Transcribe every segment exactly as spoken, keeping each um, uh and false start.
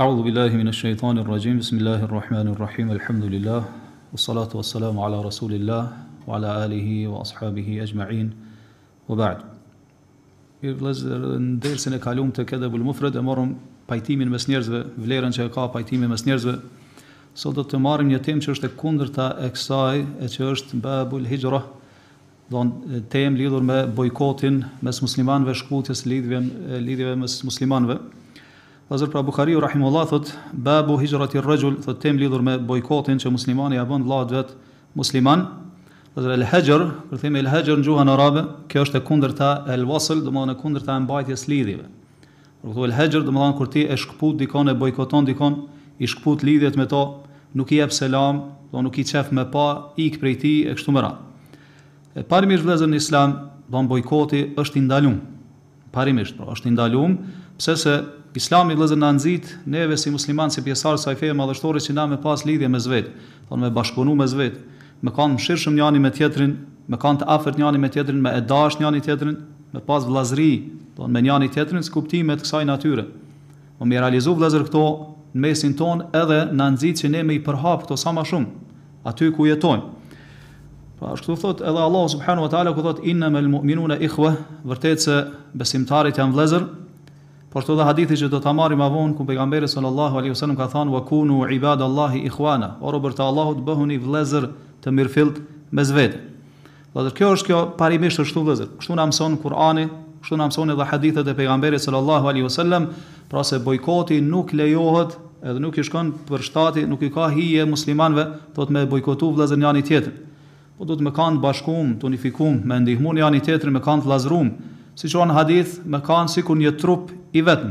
A'udhu billahi minash shaitanir rajim. Bismillahir rahmanir rahim. Alhamdulillah. Wassalatu wassalamu ala rasulillah wa ala alihi wa ashabihi ajma'in. Wa ba'd. Në dersën e kaluam të Adabul Mufrad e morëm pajtimin mes njerëzve, vlerën që ka pajtimi mes njerëzve. Sot do të marrim një temë që është e kundërta e kësaj, e që është babul hijra, do të temë lidhur me bojkotin mes muslimanëve, shkputjes lidhjeve lidhjeve mes muslimanëve. Hazrat pra Buhariu rahimullah thot babu hijrati ar-rajul, thot temë lidhur me bojkotin që muslimani ja bën vllaut vet musliman. Hazrat el-hajr, kur themi el-hajr në gjuhën arabe, kjo është e kundërta el-wasl, do të thonë e kundërta e mbajtjes lidhjeve. Kur thotë el-hajr, do të thonë kur ti e shkput dikon, e bojkoton dikon, i shkput lidhjet me to, nuk i jep selam, do nuk i qef me pa, ik prej tij e kështu me radhë. E parimisht vëllezër në Islam, do bojkoti është i ndaluar. Parimisht, pra, është i ndaluar, pse se Islami vëllezër na nxit neve si muslimanë, si pjesëtar të kësaj feje madhështore që na me pas lidhje mes vet, do me bashkëpunu mes vet, me kanë mëshirshëm njëri me tjetrin, me kanë të afërt njëri me tjetrin, me e dash njëri tjetrin, me pas vëllazëri, do me njëri tjetrin, si kuptime të kësaj natyre. Do me realizu vëllezër këto në mesin ton, edhe na nxit që ne me i përhap këto sa më shumë aty ku jetojmë. Pra ashtu thot edhe Allah subhanahu wa taala ku thot innamal mu'minuna ikhwa, vërtet se besimtarët janë vëllezër. Por të dhe hadithi që do të marrim më vonë, ku pejgamberi sallallahu alaihi wasallam ka thënë wa kunu ibadallahi ikhwana, o robërt e Allahut bëhuni vëllezër të mirëfillt mes vete. Do të kjo është kjo parimisht ashtu vëllezër. Kështu na mëson Kur'ani, kështu na mëson edhe hadithet e pejgamberit sallallahu alaihi wasallam, pra se bojkoti nuk lejohet, edhe nuk i shkon për shtati, nuk i ka hije muslimanëve, do të me bojkotu vëllezër njëri tjetrin. Po do të me kanë bashkum, të unifikum, me ndihmu njëri tjetrin, me kanë të vëllazërum. Si që në hadith, me kanë sikur një trup i vetëm.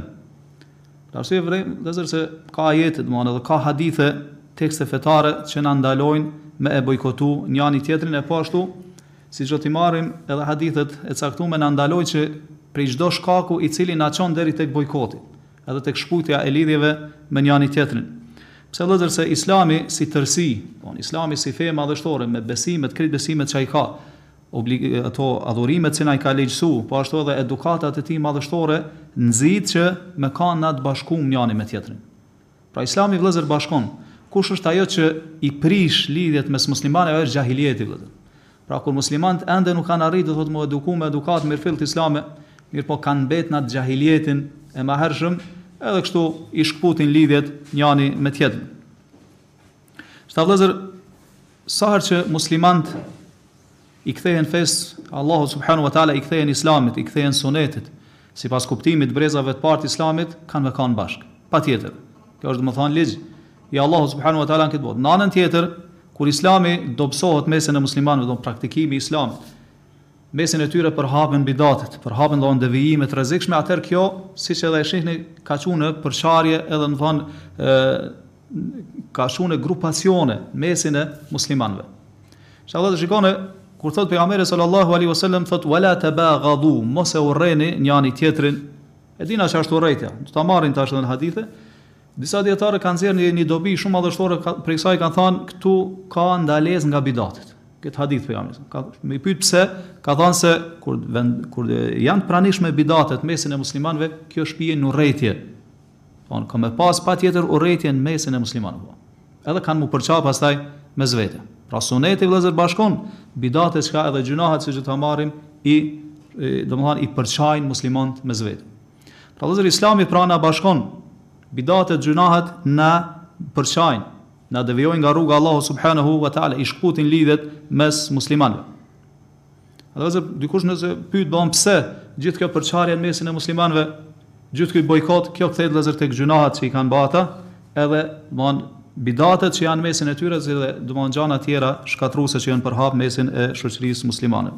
Arsye vëllezër se ka ajete, do të thonë edhe ka hadithe, tekste fetare që na ndalojnë me e bojkotu njëri tjetrin, e po ashtu, siç do t'i marrim edhe hadithet e caktuara na ndalojnë që prej çdo shkaku i cili na çon deri tek bojkoti, edhe tek shkputja e lidhjeve me njëri tjetrin. Pse vëllezër se Islami si tërësi, do Islami si fe madhështore me besimet, krejt besimet që ai ka, oblig ato adhurimet që na i ka legjësu, po ashtu edhe edukatat e tij madhështore, nxit që me kanë na të bashkuar njëri me tjetrin. Pra Islami vëllezër bashkon. Kush është ajo që i prish lidhjet mes muslimanëve është jahilieti vëllezër. Pra kur muslimanët ende nuk kanë arritur të thotë më edukuar me edukat mirëfillt islame, mirë po kanë mbet në atë jahilietin e mëhershëm, edhe kështu i shkputin lidhjet njëri me tjetrin. Shta vëllezër, sa herë që muslimanët i kthehen fes Allahu subhanahu wa taala, i kthehen Islamit, i kthehen sunetit, sipas kuptimit brezave të parë të Islamit, kanë me kanë bashk. Patjetër. Kjo është domethënë ligj i Allahu subhanahu wa taala në këtë botë. Në anën tjetër, kur Islami dobësohet mesin e muslimanëve, do praktikimi i Islamit, mesin e tyre përhapen bidatet, përhapen do devijime të rrezikshme, atëherë kjo, siç edhe e shihni, ka qenë përçarje edhe më thon ë ka qenë grupacione mesin e muslimanëve. Inshallah shikoni kur thot pejgamberi sallallahu alaihi wasallam thot wala tabaghadu, mos e urreni njëri tjetrin. E dina që është urrëtia. Do ta marrin tash në hadithe. Disa dietarë kanë nxjerrë një, një dobi shumë madhështore për kësaj, kanë thënë këtu ka ndalesë nga bidatet. Këtë hadith pejgamberi. Ka më pyet pse, ka thënë se kur vend, kur janë pranishme bidatet mesin e muslimanëve, kjo shpijen në urrëtie. Don ka më pas patjetër urrëtie në mesin e muslimanëve. Edhe kanë mu përçap pastaj mes vete. Pra suneti vëllezër bashkon bidatet që ka edhe gjunahet që ta marrim i, i domethënë i përçajnë muslimanët mes vetë. Pra vëllezër Islami pra na bashkon bidatet, gjunahet na përçajnë, na devijojnë nga rruga Allahu subhanahu wa taala, i shkputin lidhet mes muslimanëve. Edhe vëllezër dikush nëse pyet bën pse gjithë kjo përçarje në mesin e muslimanëve, gjithë ky bojkot, kjo kthehet vëllezër tek gjunahet që i kanë bërë ata, edhe domthon bidatet që janë mesin e tyre dhe domthon gjëra të tjera shkatruese që janë përhap mesin e shoqërisë muslimane.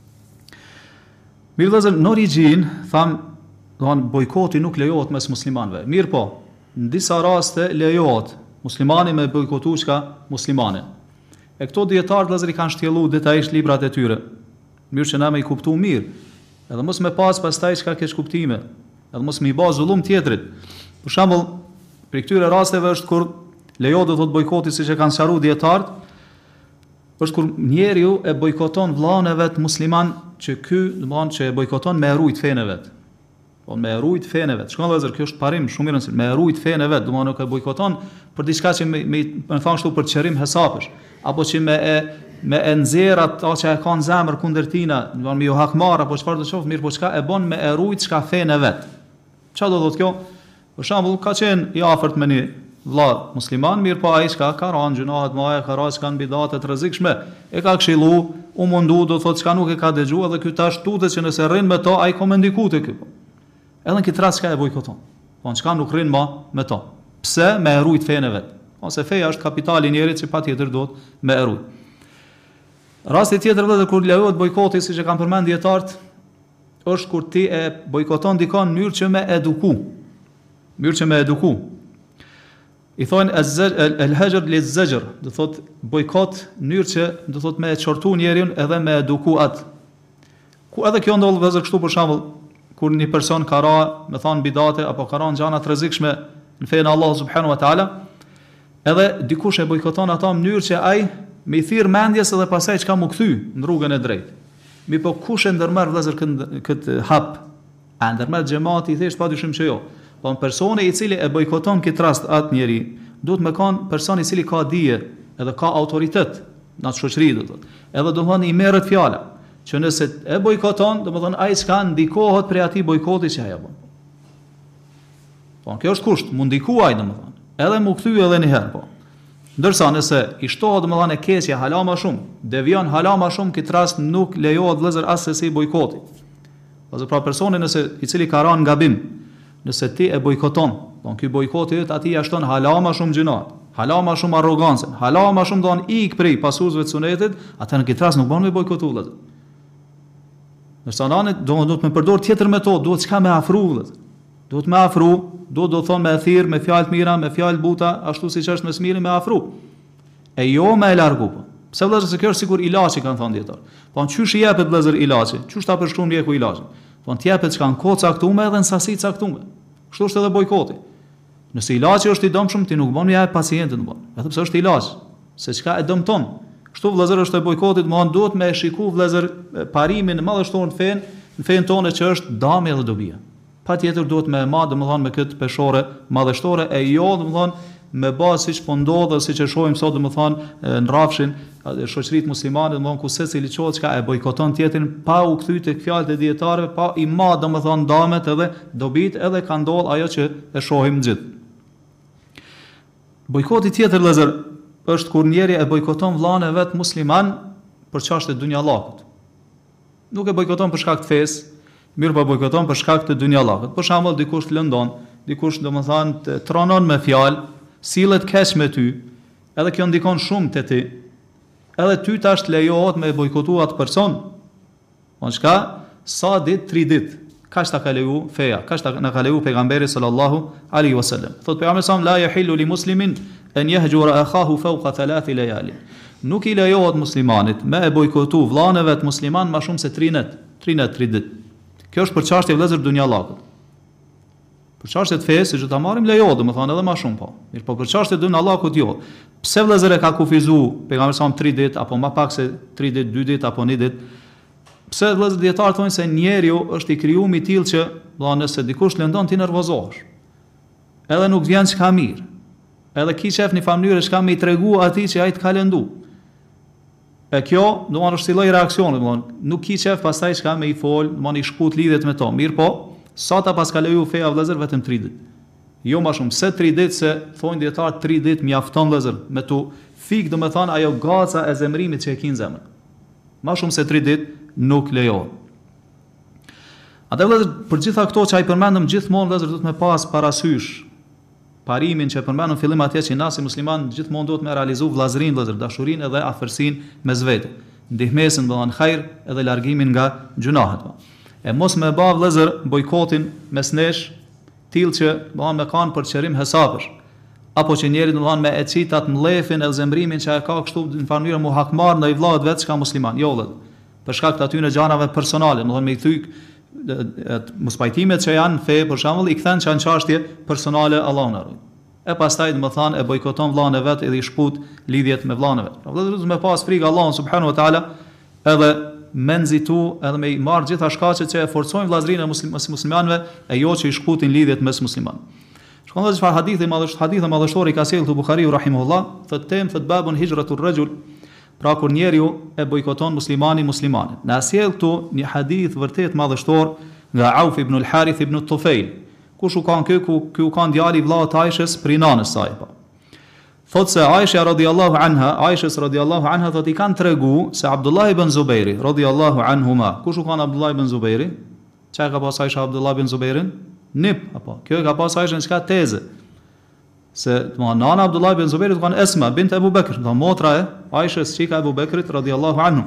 Mirë vëllezër, në origjinë tham, domthon bojkoti nuk lejohet mes muslimanëve. Mirë po, në disa raste lejohet muslimani me bojkotu çka muslimanin. E këto dietarë vëllezër i kanë shtjelluar detajisht librat e tyre. Mirë që na më i kuptu mirë. Edhe mos me pas pastaj çka keq kuptime. Edhe mos më i bë zullum tjetrit. Për shembull, për këtyre rasteve është kur lejohet të thotë bojkoti siç e kanë sqaruar dietarët, është kur njeriu e bojkoton vllain e vet musliman që ky, domthon që e bojkoton me rujt fenë vet. Po me rujt fenë vet. Shkon vëllazër, kjo është parim shumë i rëndësishëm. Me rujt fenë vet, do të thonë nuk e bojkoton për diçka që me me më thon kështu për çrrim hesapesh, apo që me e me e nxjerr ato që e kanë zemër kundër tina, do të thonë me ju hakmar apo çfarë do të thotë, mirë po çka e bën me e rujt çka fenë vet. Çfarë do thotë kjo? Për shembull, ka qenë i afërt me një vëlla musliman, mirë po ai s'ka ka rënë gjunahet mëdha, ka rënë kanë bidate të rrezikshme, e ka këshillu, u mundu, do thotë çka nuk e ka dëgjuar dhe ky tash tutet që nëse rrin me to ai komendiku te ky. Edhe në këtë rast çka e bojkoton. Po çka nuk rrin më me to. Pse? Me e rujt fenë vet. Ose feja është kapitali i njerit që patjetër duhet me e rujt. Rasti tjetër edhe kur lejohet bojkoti, siç e kanë përmend dietarët, është kur ti e bojkoton dikon në mënyrë që me eduku. Mënyrë që me eduku. I thonë el-hajr liz-zajr, do thotë bojkot në mënyrë që do thotë me e çortu njerin edhe me eduku atë. Ku edhe kjo ndodh vëzë kështu për shembull, kur një person ka ra, me thonë bidate apo ka ra gjëra të rrezikshme në fenë Allah subhanahu wa taala, edhe dikush e bojkoton ata në mënyrë që ai me i thirr mendjes edhe pastaj çka mu kthy në rrugën e drejtë. Mi po kush e ndërmerr vëllazër këtë hap? A ndërmerr xhamati i thjesht padyshim që jo. Po personi i cili e bojkoton këtë rast atë njeri, duhet me kanë person i cili ka dije edhe ka autoritet në atë shoqëri do thotë. Edhe do thonë i merret fjala që nëse e bojkoton, do të thonë ai s'ka ndikohet prej atij bojkoti që ai e bën. Po kjo është kusht, mund ndikuaj domethënë. Edhe mu kthy edhe një herë po. Ndërsa nëse i shtohet domethënë e keqja hala më shumë, devion hala më shumë, këtë rast nuk lejohet vëllazër as se si bojkoti. Ose pra personi nëse i cili ka rënë gabim, nëse ti e bojkoton, don ky bojkoti yt atij ja shton hala më shumë gjëna, hala më shumë arrogancën, hala më shumë don ik prej pasuesve të sunetit, atë në këtë rast nuk bën me bojkotu vëllazër. Nëse anane do do të më përdor tjetër metodë, duhet çka më afru vëllazër. Duhet më afru, duhet do thonë me thirr, me fjalë të mira, me fjalë buta, ashtu siç është më smiri me afru. E jo me e largu. Pse vëllazër, se kjo është sikur ilaçi kanë thënë dietar. Po çysh i jepet vëllazër ilaçi? Çysh ta përshkruan mjeku ilaçin? Po ti jepet çka në kohë caktuar edhe në sasi të caktuar. Kështu është edhe bojkoti. Nëse ilaçi është i dëmshëm, ti nuk bën ja pacientin bën. Edhe pse është ilaç, se çka e dëmton. Kështu vëllazër është e bojkotit, domthon duhet me shiku vëllazër parimin madhështor në fen, në fen tonë që është dami dhe dobia. Patjetër duhet me ma, domethënë me këtë peshore madhështore e jo domethënë me bazë siç po ndodh dhe siç e shohim sot domethënë në rrafshin e shoqërisë muslimane, domethënë ku secili çohet çka e bojkoton tjetrin pa u kthy tek fjalët e dietarëve, pa i ma domethënë damet edhe dobit, edhe ka ndodh ajo që e shohim gjithë. Bojkoti tjetër vëllazër është kur njeri e bojkoton vllain e vet musliman për çështje dunjallakut. Nuk e bojkoton për shkak të fesë, mirë po bojkoton për shkak të dunjallakut. Për shembull, dikush të lëndon, dikush domethënë të tronon me fjalë, sillet keq me ty, edhe kjo ndikon shumë te ti. Edhe ty tash lejohet me bojkotu atë person. Po çka? Sa ditë, tri ditë. Kaç ta ka leju feja, kaç ta na ka leju pejgamberi sallallahu alaihi wasallam. Thot pejgamberi sa la yahillu li muslimin an yahjura akhahu fawqa thalath layali. Nuk i lejohet muslimanit me e bojkotu vllain e vet musliman më shumë se tri net, tri net, tri ditë. Kjo është për çështje vëllezër dunjallakut. Për çështje të fesë, që ta marrim lejohet, domethënë edhe më shumë po. Mirë, po për çështje dunjallakut jo. Pse vëllezër e ka kufizuar pejgamberi sa tri ditë apo më pak se tri ditë, dy ditë apo një ditë? Pse vëllezër dietar thonë se njeriu është i krijuar i tillë që, do nëse dikush lëndon ti nervozohesh. Edhe nuk vjen çka mirë. Edhe ki qef një famnyrë çka më i tregu atij që ai të ka lëndu. E kjo, do të është si lloj reaksioni, do nuk ki qef pastaj çka më i fol, do i shkut lidhet me to. Mirë po, sa ta pas ka leju feja vëllezër vetëm tri ditë. Jo më shumë se tri ditë, se thonë dietar tri ditë mjafton vëllezër me tu fik, do të thonë ajo gaca e zemrimit që e kin zemrën. Më shumë se tri ditë nuk lejohet. Atë vëllezër, për gjitha këto që ai përmendëm gjithmonë vëllezër do të më pas parasysh parimin që përmendëm fillim atje që na si musliman gjithmonë duhet me realizu vllazërinë vëllezër, dashurinë edhe afërsinë mes vetë, ndihmesën në hajër edhe largimin nga gjunahet. E mos me bë vëllezër bojkotin mes nesh, tillë që do me kanë për çerim hesapësh, apo që njeri do me e citat mllefin e zemrimin që e ka kështu në mënyrë mu hakmar ndaj vllahut vet çka musliman. Jo vëllezër, për shkak të atyre gjërave personale, do të thonë me i thyk mos pajtimet që janë fe, për shembull, i kthen çan çështje personale Allahun e ruaj. E pastaj do të thonë e bojkoton vllain e vet edhe i shput lidhjet me vllain e vet. Pra vëllezër, do të më pas frikë Allahun subhanahu wa taala, edhe me nxitu edhe me i marrë gjitha shkaqet që e forcojnë vllazërinë e muslim, muslimanëve e jo që i shkutin lidhjet mes muslimanëve. Shkon dhe çfarë hadithi madhështor, hadithi madhështor i ka sjellë Buhariu rahimahullah, thotë tem thot babun hijratur rajul, pra kur njeriu e bojkoton muslimani muslimanin. Na sjell këtu një hadith vërtet madhështor nga Auf ibn al-Harith ibn al-Tufail. Kush u kanë kë ku ky u kanë djali i vllallit Aishës për nanës saj po. Thotë se Aisha radhiyallahu anha, Aishës radhiyallahu anha thotë i kanë tregu se Abdullah ibn Zubairi radhiyallahu anhuma. Kush u kanë Abdullah ibn Zubairi? Çka ka pas Aisha Abdullah ibn Zubairin? Nip apo. Kjo ka pas Aisha çka teze. Se do nana Abdullah ibn Zubairi do kanë Esma bint Abu Bekr, do motra e Aishës çika Abu Bekrit radhiyallahu anhu.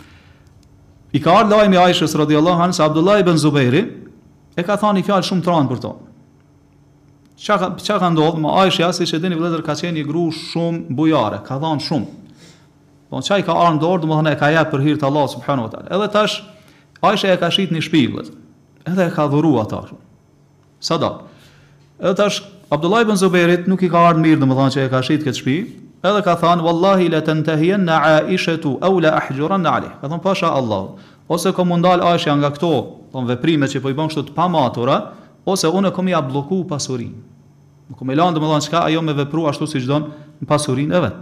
I ka ardhur lajmi Aishës radhiyallahu anha se Abdullah ibn Zubairi e ka thënë fjalë shumë të rëndë për to. Çka ka çka ka ndodhur me Aisha, siç e dini vëllezër, ka qenë një gru shumë bujare, ka dhënë shumë. Po çka i ka ardhur dorë, domethënë e ka jap për hir të Allahut subhanahu wa taala. Edhe tash Aisha e ka shit në shtëpi vëllezër. Edhe e ka dhuruar ata. Sadak. Edhe tash Abdullah ibn Zubairit nuk i ka ardhur mirë domethënë që e ka shit këtë shtëpi. Edhe ka thënë wallahi la tantahiyanna Aishatu aw la ahjuranna alayh. Ka thënë pasha Allah, ose kom mundal Aisha nga këto, thon veprime që po i bën kështu të pamatura, ose unë kom ia blloku pasurinë. Nuk kom e lënë domethënë çka ajo me vepru ashtu siç don në pasurinë e vet.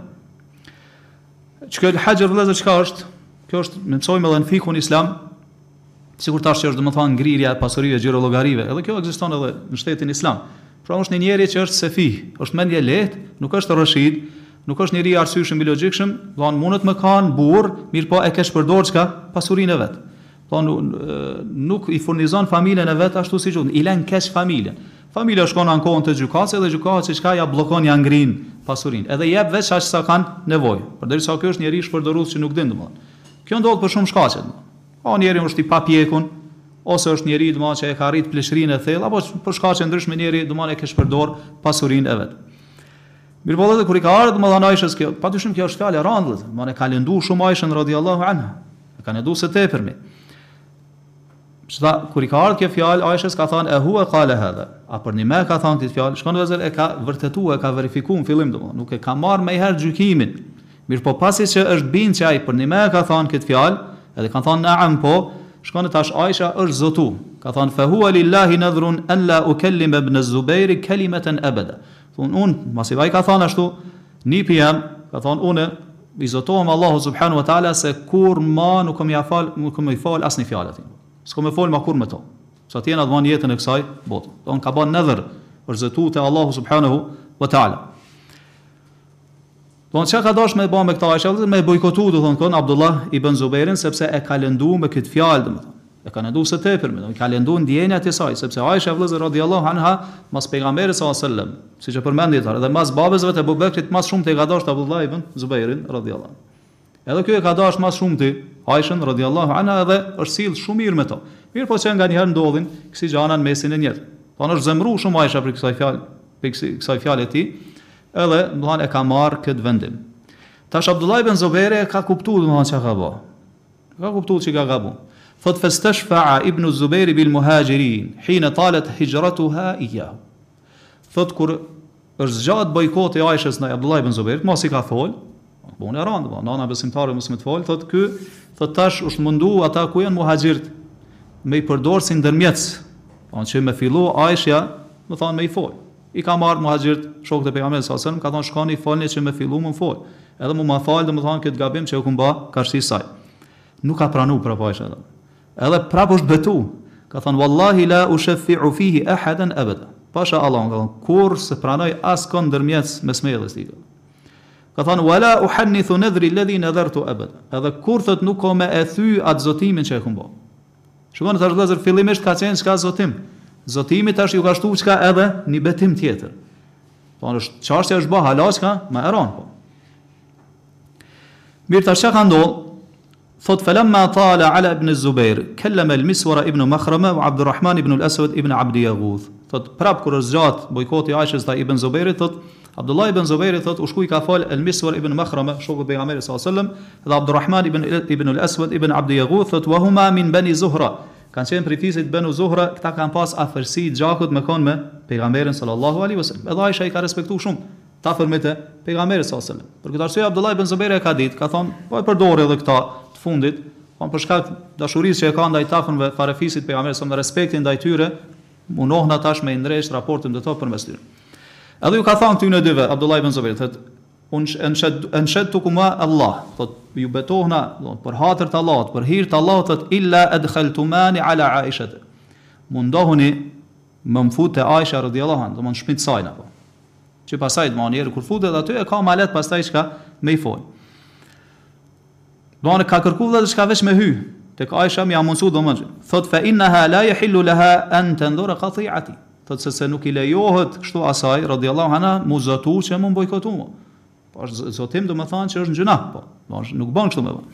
Çka el hajr vëllazër çka është? Kjo është mësojmë edhe në fikun islam, sikur tash që është domethënë ngrirja e pasurive xhiro llogarive. Edhe kjo ekziston edhe në shtetin islam. Pra është një njeri që është sefi, është mendje lehtë, nuk është rrëshit, nuk është njeri i arsyeshëm i logjikshëm, do an mundet më kanë burr, mirë po e kesh përdor çka pasurinë e vet. Po nuk i furnizon familjen e vet ashtu siç duhet, i lën kesh familjen. Familja shkon në kohën të gjykatës dhe gjykata çka ja bllokon ja ngrin pasurinë. Edhe jep veç aq sa kanë nevojë. Përderisa ky është njeri i shpërdorues që nuk din domosdoshmë. Kjo ndodh për shumë shkaqe. O njeri është i papjekun, ose është njeri domosdoshmë që e ka arrit pleshrinë e thellë, apo për shkaqe ndryshme njeri domosdoshmë e ka shpërdor pasurinë e vet. Mirë po kur i ka ardhur domosdoshmë Aishës kjo, patyshim kjo është fjalë e rëndë, domosdoshmë e ka lëndu shumë Aishën radhiyallahu anha. E ka lëndu së tepërmi. Çda kur i ka ardhur kjo fjalë Aishës ka thënë e huwa qala hadha. A për një më ka thënë këtë fjalë, shkon vëzër e ka vërtetuar, e ka verifikuar në fillim domosdoshmë, nuk e ka marrë më herë gjykimin. Mirë po pasi që është bind që ai për një më ka thënë këtë fjalë, edhe kanë thënë na'am po, shkon tash Aisha është zotu. Ka thënë fa huwa lillahi nadhrun an la ukallim ibn az-Zubair kalimatan abada. Thon un, masi ai ka thënë ashtu, nipi jam, ka thënë unë i zotohem Allahu subhanahu wa taala se kur ma nuk kam ia fal, nuk kam i fal asnjë fjalë aty. S'kam e fol ma kur me to. Sa ti jena dhon jetën e kësaj bote. Don ka bën nadhr për zotutë e Allahu subhanahu wa taala. Don çka ka dash me bë me këta Aisha, me bojkotu do thon kon Abdullah ibn Zubairin sepse e ka lëndu me këtë fjalë domethënë. E ka lëndu së tepër me, i ka lëndu ndjenjat e saj, sepse Aisha vëllezër radhiyallahu anha mas pejgamberit sallallahu alaihi wasallam, siç e përmendit edhe mas babës vetë Abu Bekrit mas shumë te ka dashur Abdullah ibn Zubairin radhiyallahu. Edhe ky e ka dashur mas shumë te Aishën radhiyallahu anha edhe është sill shumë mirë me to. Mirë po që nganjëherë ndodhin kësi gjana në mesin e njerëzve. Po është zemru shumë Aisha për kësaj fjalë, për kësaj fjalë e tij, edhe domethënë e ka marrë këtë vendim. Tash Abdullah ibn Zubairi ka kuptuar domethënë çka ka bë. Ka kuptuar çka ka gabu. Thot fastashfa'a ibn Zubairi bil muhajirin hina talat hijratuha iyyahu. Thot kur është zgjat bojkoti i Aishës ndaj Abdullah ibn Zubairit, mos i ka fol, po unë rand, po nana besimtare mos më të fol, thot ky, thot tash është mundu ata ku janë muhaxhirt me i përdor si ndërmjetës, po që me fillu Aisha, më thonë me i fol. I ka marrë muhaxhirt shokët e pejgamberit sallallahu alajhi wasallam, ka thonë shkoni folni që me fillu më fol. Edhe më ma fal, domethënë këtë gabim që u kumba karshi saj. Nuk ka pranuar për Aisha. Edhe prapë është betu. Ka thënë wallahi la ushaffi'u fihi ahadan abada. Pasha Allah, ka thënë kur se pranoj askon ndërmjetës me smellës tij. Ka thënë wala uhannithu nadhri alladhi nadhartu abada. Edhe kur thot nuk kam e thy atë zotimin që e kam bë. Shikoni tash vëllazër, fillimisht ka qenë çka zotim. Zotimi tash ju ka shtu çka edhe një betim tjetër. Po është çështja është bë hala çka më e ron po. Mirë tash çka ka ndodhur? Thot falamma tala ala ibn Zubair kallama al-Miswar ibn Makhrama wa Abdurrahman ibn al-Aswad ibn Abd Yaghuth. Thot prap kur është zgjat bojkoti i Aishës ndaj ibn Zubairit, thot Abdullah ibn Zubairi thot u shkuj ka fal al-Miswar ibn Makhrama, shoku i pejgamberit sallallahu alaihi wasallam, dhe Abdurrahman ibn ibn al-Aswad ibn Abd Yaghuth, thot wa huma min bani Zuhra. Kanë qenë prej fisit Banu Zuhra, këta kanë pas afërsi gjakut me kon me pejgamberin sallallahu alaihi wasallam. Edhe Aisha i ka respektuar shumë ta fërmete pejgamberit sallallahu alaihi wasallam. Për këtë arsye Abdullah ibn Zubairi ka ditë, ka thonë, po e përdor edhe këta fundit, Po për shkak dashurisë që e ka ndaj tafërmëve farefisit pejgamberit sa me respektin ndaj tyre, munohen atash me ndresh raportin me to përmes tyre. Edhe ju ka thënë këtyre dyve, Abdullah ibn Zubair, thotë, unë anshadtukuma Allah, thotë ju betohna, për hatër të Allahut, për hir të Allahut, thotë illa adkhaltumani ala Aisha. Mundohuni më mfut te Aisha radhiyallahu anha, do të shpit sajna po. Që pasaj të manjerë kur futet aty e ka malet pastaj çka me i fol. Do ka kërkuar dhe çka veç me hy. Tek Aisha më mundsu domosht. Thot fa innaha la yahillu laha an tanzura qati'ati. Thot se, se nuk i lejohet kështu asaj radhiyallahu anha mu zotu që mu bojkotu mu. Po zotim do të thonë që është gjuna, po. Domosht nuk bën kështu më vonë.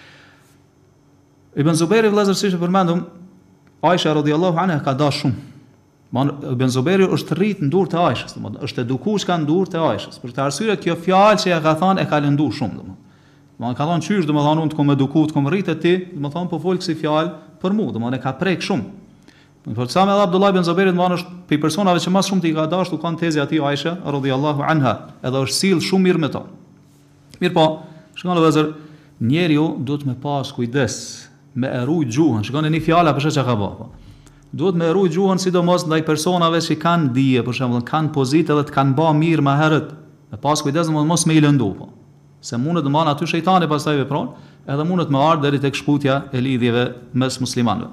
Ibn Zubairi vëllazër siç e përmendëm, Aisha radhiyallahu anha ka dash shumë. Man Ibn Zubairi është rrit në durr të Aishës, domosht është edukuar ka në durr të Aishës. Për këtë arsye kjo fjalë që ja ka thënë e ka lënduar shumë domosht. Domosht ka thënë çysh domosht unë të kom edukuar, të kom rritë ti, domosht po fol kësi fjalë për mua, domosht e ka prek shumë. Por sa me Abdullah ibn Zubairi domosht është pe personave që më shumë ti ka dashur kanë tezi aty Aisha radhiyallahu anha, edhe është sill shumë mirë me to. Mirë po, shikoni vëllazër, njeriu duhet me pas kujdes, me e ruaj gjuhën. Shikoni një fjalë për çka ka bë. Duhet me ruaj gjuhën sidomos ndaj personave që kanë dije, për shembull, kanë pozitë edhe të kanë bë mirë më herët. Me pas kujdes mos me i lëndu po. Se mundet të marrë aty shejtani pastaj vepron, edhe mundet më ardh deri tek shkputja e lidhjeve mes muslimanëve.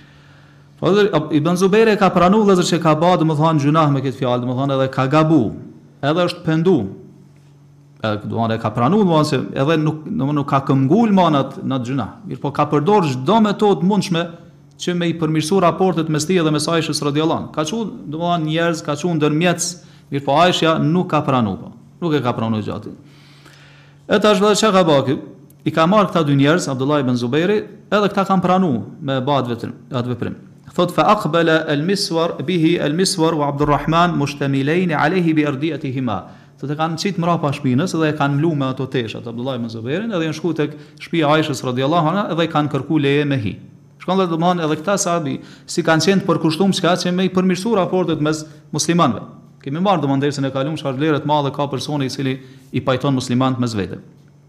Por Ibn Zubairi ka pranuar vëllazër që ka bë domethënë gjunah me këtë fjalë, domethënë edhe ka gabu, edhe është pendu. Edhe domethënë ka pranuar domethënë se edhe nuk domethënë nuk ka këmbgul manat në gjunah. Mirë, po ka përdorur çdo metodë mundshme që me i përmirësu raportet mes tij dhe mes Aishës radhiyallahu anha. Ka thënë domethënë njerëz, ka thënë ndërmjet, mirë po Aisha nuk ka pranuar po. Nuk e ka pranuar gjatë. E tash vëllai çka ka bërë? I ka marrë këta dy njerëz, Abdullah ibn Zubairi, edhe këta kanë pranuar me bad vetëm atë veprim. Thot fa aqbala al-Miswar bihi al-Miswar wa Abdurrahman mushtamilain alayhi bi ardiyatihima. Thot e kanë çit mrapa shpinës dhe e kanë mlu me ato teshat Abdullah ibn Zubairin, edhe janë shku tek shtëpia e Aishës radhiyallahu anha dhe i kanë kërkuar leje me hi. Shkon dhe domthon edhe këta sahabi si kanë qenë të përkushtuar çka që me i përmirësu raportet mes muslimanëve. Kemi marrë domthon dersën e kaluam çfarë vlerë të madhe ka personi i cili i pajton muslimanët mes vete.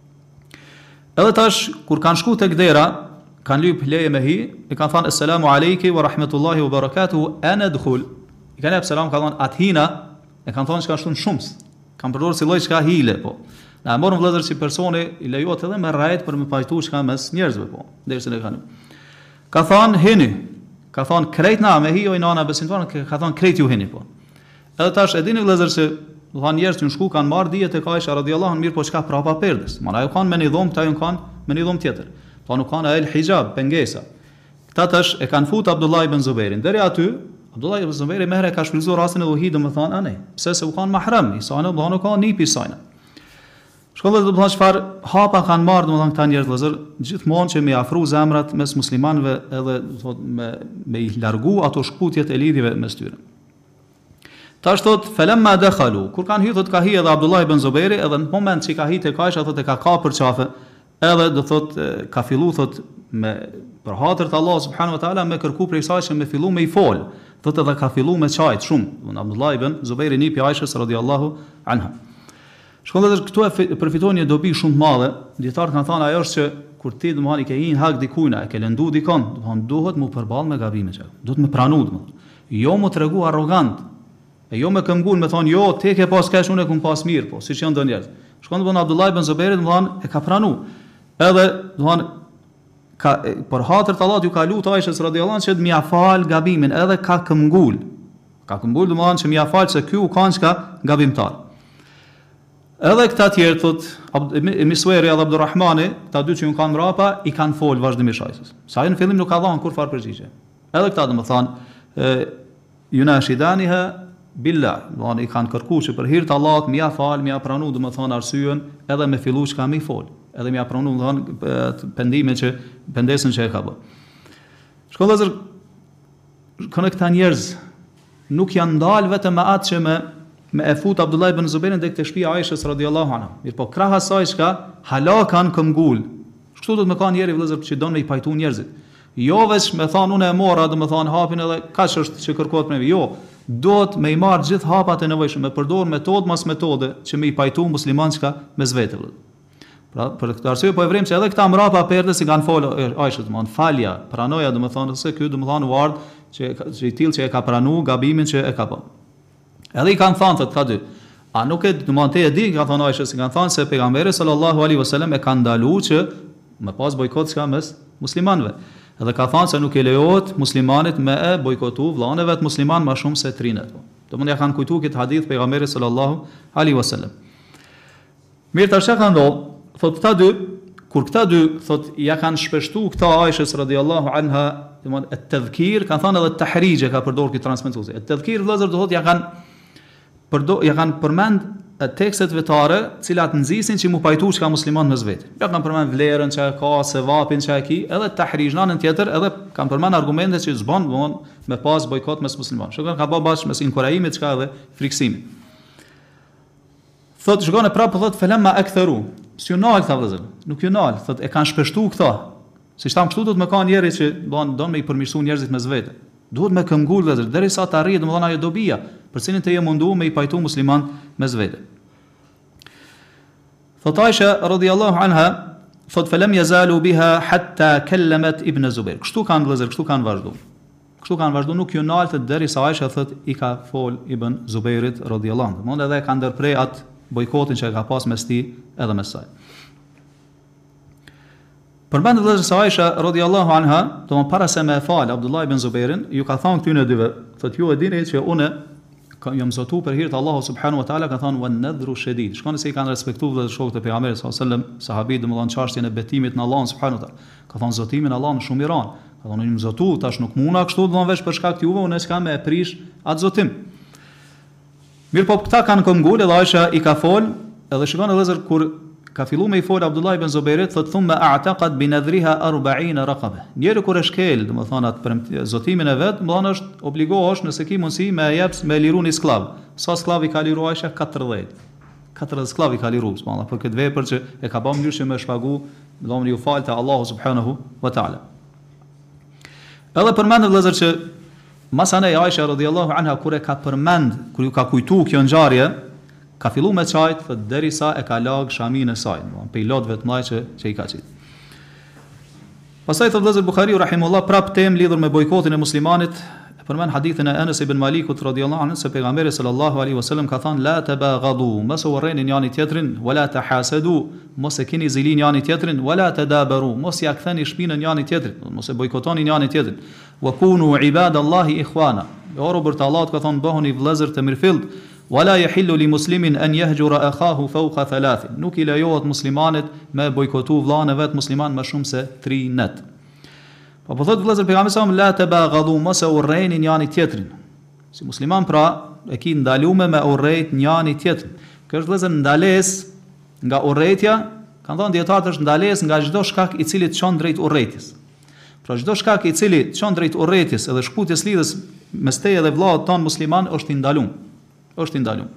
Edhe tash kur kanë shku tek dera, kanë lyp leje me hi, i kanë thënë assalamu alayki wa rahmatullahi wa barakatuhu ana adkhul. I kanë thënë selam, kanë thënë athina, e kanë thënë se kanë shtunë shumë. Kanë përdorur si lloj çka hile po. Na morën vëllezër si personi i lejohet edhe me rrejt për me pajtuar çka mes njerëzve po. Dersën e kanë. Ka thënë hini. Ka thënë krejt na me hi o nana besimtar, ka thënë krejt ju hini po. Edhe tash e dini vëllezër se do thanë njerëz që në shku kanë marrë dije tek Aisha radhiyallahu anha, mirë po çka prapa perdes. Mana ajo kanë me një dhomë, këta ju kanë me një dhomë tjetër. Po nuk kanë el hijab, pengesa. Këta tash e kanë fut Abdullah ibn Zubairin. Deri aty, Abdullah ibn Zubairi më herë ka shfryzuar rastin e uhid, domethënë anë. Pse se u kanë mahram, i sa në do ka nipi sajna. Shkolla do të thonë çfarë hapa kanë marrë domethënë këta njerëz vëllazër, gjithmonë që me afru zemrat mes muslimanëve edhe do thotë me me i largu ato shkputjet e lidhjeve mes tyre. Tash thot falamma dakhalu, kur kanë hyrë thot ka hi edhe Abdullah ibn Zubairi, edhe në moment që ka hi tek Aisha thot e ka kapur qafe, edhe do thot ka fillu thot me për hatër të Allah subhanahu wa taala me kërku prej saj që me fillu me i fol, thot edhe ka fillu me çajt shumë. Abdullah ibn Zubairi nipi Aishës radhiyallahu anha. Shkolla këtu e përfiton një dobi shumë të madhe. Dietar kanë thënë ajo është që kur ti domethënë ke një hak dikujt, e ke lëndu dikon, domethënë duhet mu përball me gabimet e tij. Duhet me pranu domethënë. Jo mu tregu arrogant. E jo me këmbgul me thonë jo ti ke pas kash unë kum pas mirë po, siç janë ndonjëherë. Shkon domethënë Abdullah ibn Zubairi domethënë e ka pranu. Edhe domethënë ka për hatër të Allahut ju ka lutur Aishës radhiyallahu anha që të mia fal gabimin, edhe ka këmbgul. Ka këmbgul domethënë që mia fal se ky u kanë çka gabimtar. Edhe këta tjerë thot Misweri edhe Abdurrahmani, këta dy që ju kanë mrapa, i kanë fol vazhdimisht Aishës. Sa në fillim nuk ka dhënë kur fare përgjigje. Edhe këta domethënë yunashidaniha billah, domethënë i kanë kërkuar që për hir të Allahut mia fal, mia pranu domethënë arsyen, edhe me fillu çka më i fol. Edhe mia pranu domethënë pendimin që pendesën që e ka bë. Shkolla zër kanë këta njerëz nuk janë ndal vetëm me atë që me me e fut Abdullah ibn Zubairin tek te shtëpia e Aishës radhiyallahu anha. Mirë po krahas saj çka hala kanë këmbgul. Kështu do të më kanë njerëz vëllezër që don me i pajtu njerëzit. Jo veç me thonë unë e mora, do të thonë hapin edhe kaç është që kërkohet me. Jo, duhet me i marr gjithë hapat e nevojshme, me përdor metodë mas metode që me i pajtu musliman çka mes vetëve. Pra për këtë arsye po e vrim se edhe këta mrapa perdes i kanë folë Aishës, domthon falja, pranoja domethënë se ky domethënë u ardh që që i tillë që e ka pranuar gabimin që e ka bën. Edhe i kanë thënë këta dy. A nuk e domthon te e di, ka thënë Aishës, kanë thënë se pejgamberi sallallahu alaihi wasallam e ka ndaluar që me pas bojkot çka mes muslimanëve. Edhe ka thënë se nuk e lejohet muslimanit me e bojkotu vllain e vet musliman më shumë se trinet. Domthon ja kanë kujtuar këtë hadith pejgamberit sallallahu alaihi wasallam. Mirë, tash ka ndodhur, thot këta dy, kur këta dy thot ja kanë shpeshtuar këta Aishës radhiyallahu anha, domthon at-tadhkir, kanë thënë edhe at-tahrij ka përdorur këtë transmetuesi. At-tadhkir vëllazër do thotë ja kanë përdor ja kanë përmend tekstet vetare, të cilat nxisin që mu pajtu çka musliman mes vetë. Ja kanë përmend vlerën që ka, sevapin që ka, edhe tahrij në anën tjetër, edhe kanë përmend argumente që s'bën domthon me pas bojkot mes muslimanëve. Shikon ka bë bash mes inkurajimit çka edhe friksimit. Thot shkon e prapë thot felemma aktharu. Si u nal këta vëllezër, nuk ju nal, thot e kanë shpeshtuar këta. Siç tham kështu do të më kanë njerëz që don don me i përmirësuar njerëzit mes vetë. Duhet me këmbgul vëllezër derisa të arrijë domethënë ajo dobia, për cilën të je mundu me i pajtu musliman mes vetë. Thot Aisha radhiyallahu anha, thot falam yazalu biha hatta kallamat ibn Zubair. Kështu kanë vëllezër, kështu kanë vazhduar. Kështu kanë vazhduar, nuk ju naltë derisa Aisha thot i ka fol ibn Zubairit radhiyallahu anhu. Mund edhe ka ndërprej atë bojkotin që ka pas mes tij edhe mes saj. Përmend vëllezër se Aisha radhiyallahu anha, domon para se me fal Abdullah ibn Zubairin, ju ka thënë këtyne dyve, thotë ju e dini që unë jam zotu për hir të Allahu subhanahu wa taala, ka thënë wan nadhru shadid. Shkon se i kanë respektuar vëllezër shokët e pejgamberit sallallahu alajhi wasallam, sahabët domon çështjen e betimit në Allahun subhanahu wa taala. Ka thënë zotimin Allahun shumë i ran. Ka thënë unë zotu, tash nuk muna kështu domon veç për shkak të juve, unë s'kam me e prish atë zotim. Mirë po këta kanë këmbgul edhe Aisha i ka fol, edhe shikon vëllezër kur ka filluar me i fol Abdullah ibn Zubairit, thot thumma a'taqad bi nadhriha arba'ina raqaba. Njëri kur e shkel, domethënë atë zotimin e vet, domethënë është obligohesh nëse ki mundsi me jep me liru një sklav. Sa sklav i ka liru Aisha? katërdhjetë. katërdhjetë sklav i ka liru, subhanallahu, për këtë vepër që e ka bën mënyrë që më shpagu, domethënë ju falte Allahu subhanahu wa taala. Edhe përmend vëllezër që masane Aisha radhiyallahu anha kur e ka përmend, kur ju ka kujtu kjo ngjarje, ka filluar me çajt, thot derisa e ka lag shamin e saj, domethënë pe lotëve të mëdha që, që i ka qit. Pastaj thot vëllezër Buhariu rahimullah prap temë lidhur me bojkotin e muslimanit, e përmend hadithin e Anas ibn Malikut radhiyallahu anhu se pejgamberi sallallahu alaihi wasallam ka thënë la tabaghadu, mos u rreni njëri tjetrin, wala tahasadu, mos e keni zili njëri tjetrin, wala tadabaru, mos ja ktheni shpinën njëri tjetrit, mos e bojkotoni njëri tjetrin. Wa kunu ibadallahi ikhwana. O robërt Allahut ka thënë bëhuni vëllezër të mirëfillt, wala yahillu li muslimin an yahjura akhahu fawqa thalath. Nuk i lejohet muslimanit me bojkotu vllain e vet musliman më shumë se tri net. Po po thotë vëllezër pejgamberi sa la tabaghadu, mos e urrejni njëri tjetrin. Si musliman pra e ki ndaluar me urrejt njëri tjetrin. Kjo është vëllezër ndalesë nga urrejtja, kanë thënë dietarët është ndalesë nga çdo shkak i cili çon drejt urrejtjes. Pra çdo shkak i cili çon drejt urrejtjes edhe shkputjes lidhjes mes teje dhe vllaut ton musliman është i ndaluar. Është i ndaluar.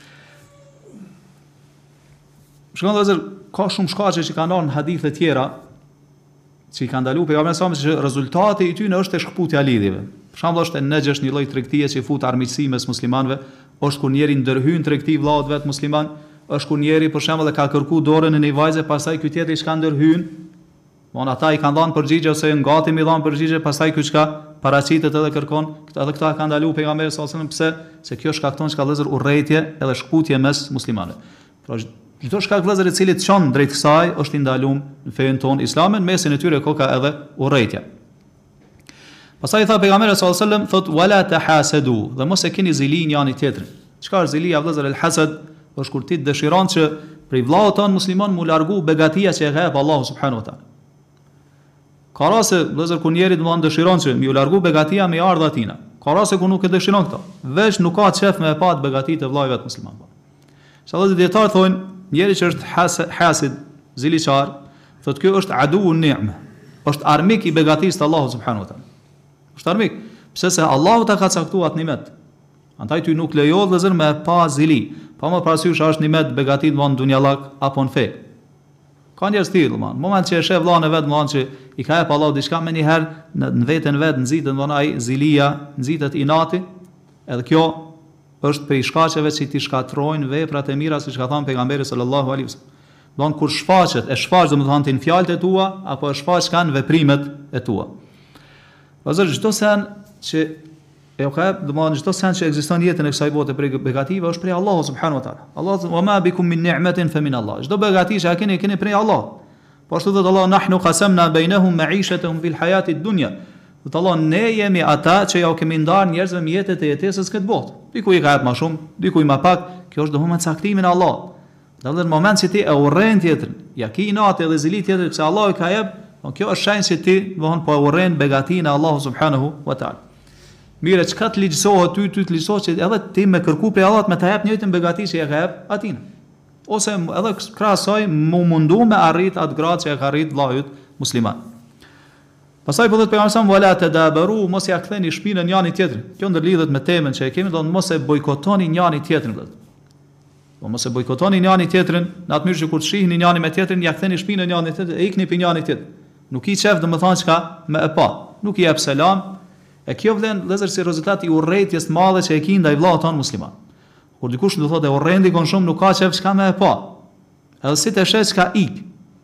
Shkon vëllezër, ka shumë shkaqe që kanë ardhur në hadithe tjera që i kanë ndaluar pejgamberi sa që rezultati i tyre është e shkputja e lidhjeve. Për shembull është në xhesh një lloj tregtie që fut armiqësi mes muslimanëve, është kur njëri ndërhyn tregti vllaut vet musliman, është kur njëri për shembull e ka kërku dorën e një vajze, pastaj ky tjetri çka ndërhyn, von ata i kanë dhënë përgjigje ose ngati mi dhënë përgjigje, pastaj ky çka paraqitet edhe kërkon, edhe këta kanë ndaluar pejgamberi sallallahu alajhi wasallam, pse? Se kjo shkakton çka vëllezër urrëtie edhe shkputje mes muslimanëve. Pra çdo shkak vëllezër i cili çon drejt kësaj është i ndaluar në fenë tonë islame, në mesin e tyre ka edhe urrëtia. Pastaj tha pejgamberi sallallahu alajhi wasallam, thot wala tahasadu, dhe mos e keni zili njëri tjetrin. Çka është zilia vëllezër? El hasad është kur ti dëshiron që prej vllaut ton musliman mu largu begatia që e ka Allahu subhanahu wa taala. Ka raste vëllezër kur njëri do të dëshiron që më u largu begatia me ardha tina. Ka raste ku nuk e dëshiron këtë. Veç nuk ka çef me pa begatitë e vllajve të musliman. Sa vëllezër dietar thonë, njëri që është hasid, hasid ziliçar, thotë ky është adu ni'me. Është armik i begatisë të Allahut subhanahu wa taala. Është armik, pse se Allahu ta ka caktuar atë nimet. Antaj ty nuk lejo vëllezër me pa zili. Pa më parasysh është nimet begatit von dunjallak apo në fe. Ka njerëz të tillë, në moment që e sheh vllain e vet, në moment që i ka jep Allahu diçka më një herë në, në veten vet nxitet von ai zilia, nxitet inati, edhe kjo është prej shkaqeve që ti shkatrojnë veprat e mira, siç ka thënë pejgamberi sallallahu alaihi wasallam. Don kur shfaqet, e shfaq domethënë tin fjalët e tua apo e shfaq kanë veprimet e tua. Pazar çdo sen që e ka domethënë çdo sen që ekziston në jetën e kësaj bote prej begative është prej Allahut subhanahu wa taala. Allah wa ma bikum min ni'matin fa min Allah. Çdo begati që keni keni prej Allah. Po ashtu thot Allah nahnu qasamna bainahum ma'ishatahum fil hayati ad-dunya. Thot Allah ne jemi ata që ja kemi ndarë njerëzve mjetet e jetesës këtë botë. Dikuj ka jap më shumë, dikuj më pak. Kjo është domosdoshmë caktimin e Allahut. Në moment që ti e urren tjetrin, ja ki natë dhe zili tjetër se Allah i ka jep, kjo është shenjë se ti von po e urren begatinë e Allahut subhanahu wa taala. Mirë, çka të ligjsohet ty, ty të ligjsohet që edhe ti me kërku prej Allahut me ta jap njëjtën begati që ja ka jep atin. Ose edhe krahasoj mu mundu me arrit atë gradë që e ka arrit vllai musliman. Pastaj po thotë pejgamberi sa wala tadabaru, mos ja ktheni shpinën njëri tjetrit. Kjo ndërlidhet me temën që e kemi, do të mos e bojkotoni njëri tjetrin. Po mos e bojkotoni njëri tjetrin, në atë mënyrë që kur të shihni njëri me tjetrin, ja ktheni shpinën njëri tjetrit, e ikni pi njëri tjetrit. Nuk i çef domethënë çka me e pa. Nuk i jap selam. E kjo vlen vëllezër si rezultat i urrëties të madhe që e ki ndaj vllahut ton musliman. Kur dikush do thotë e urrendi kon shumë, nuk ka çef çka me e pa. Edhe si të sheh çka ik.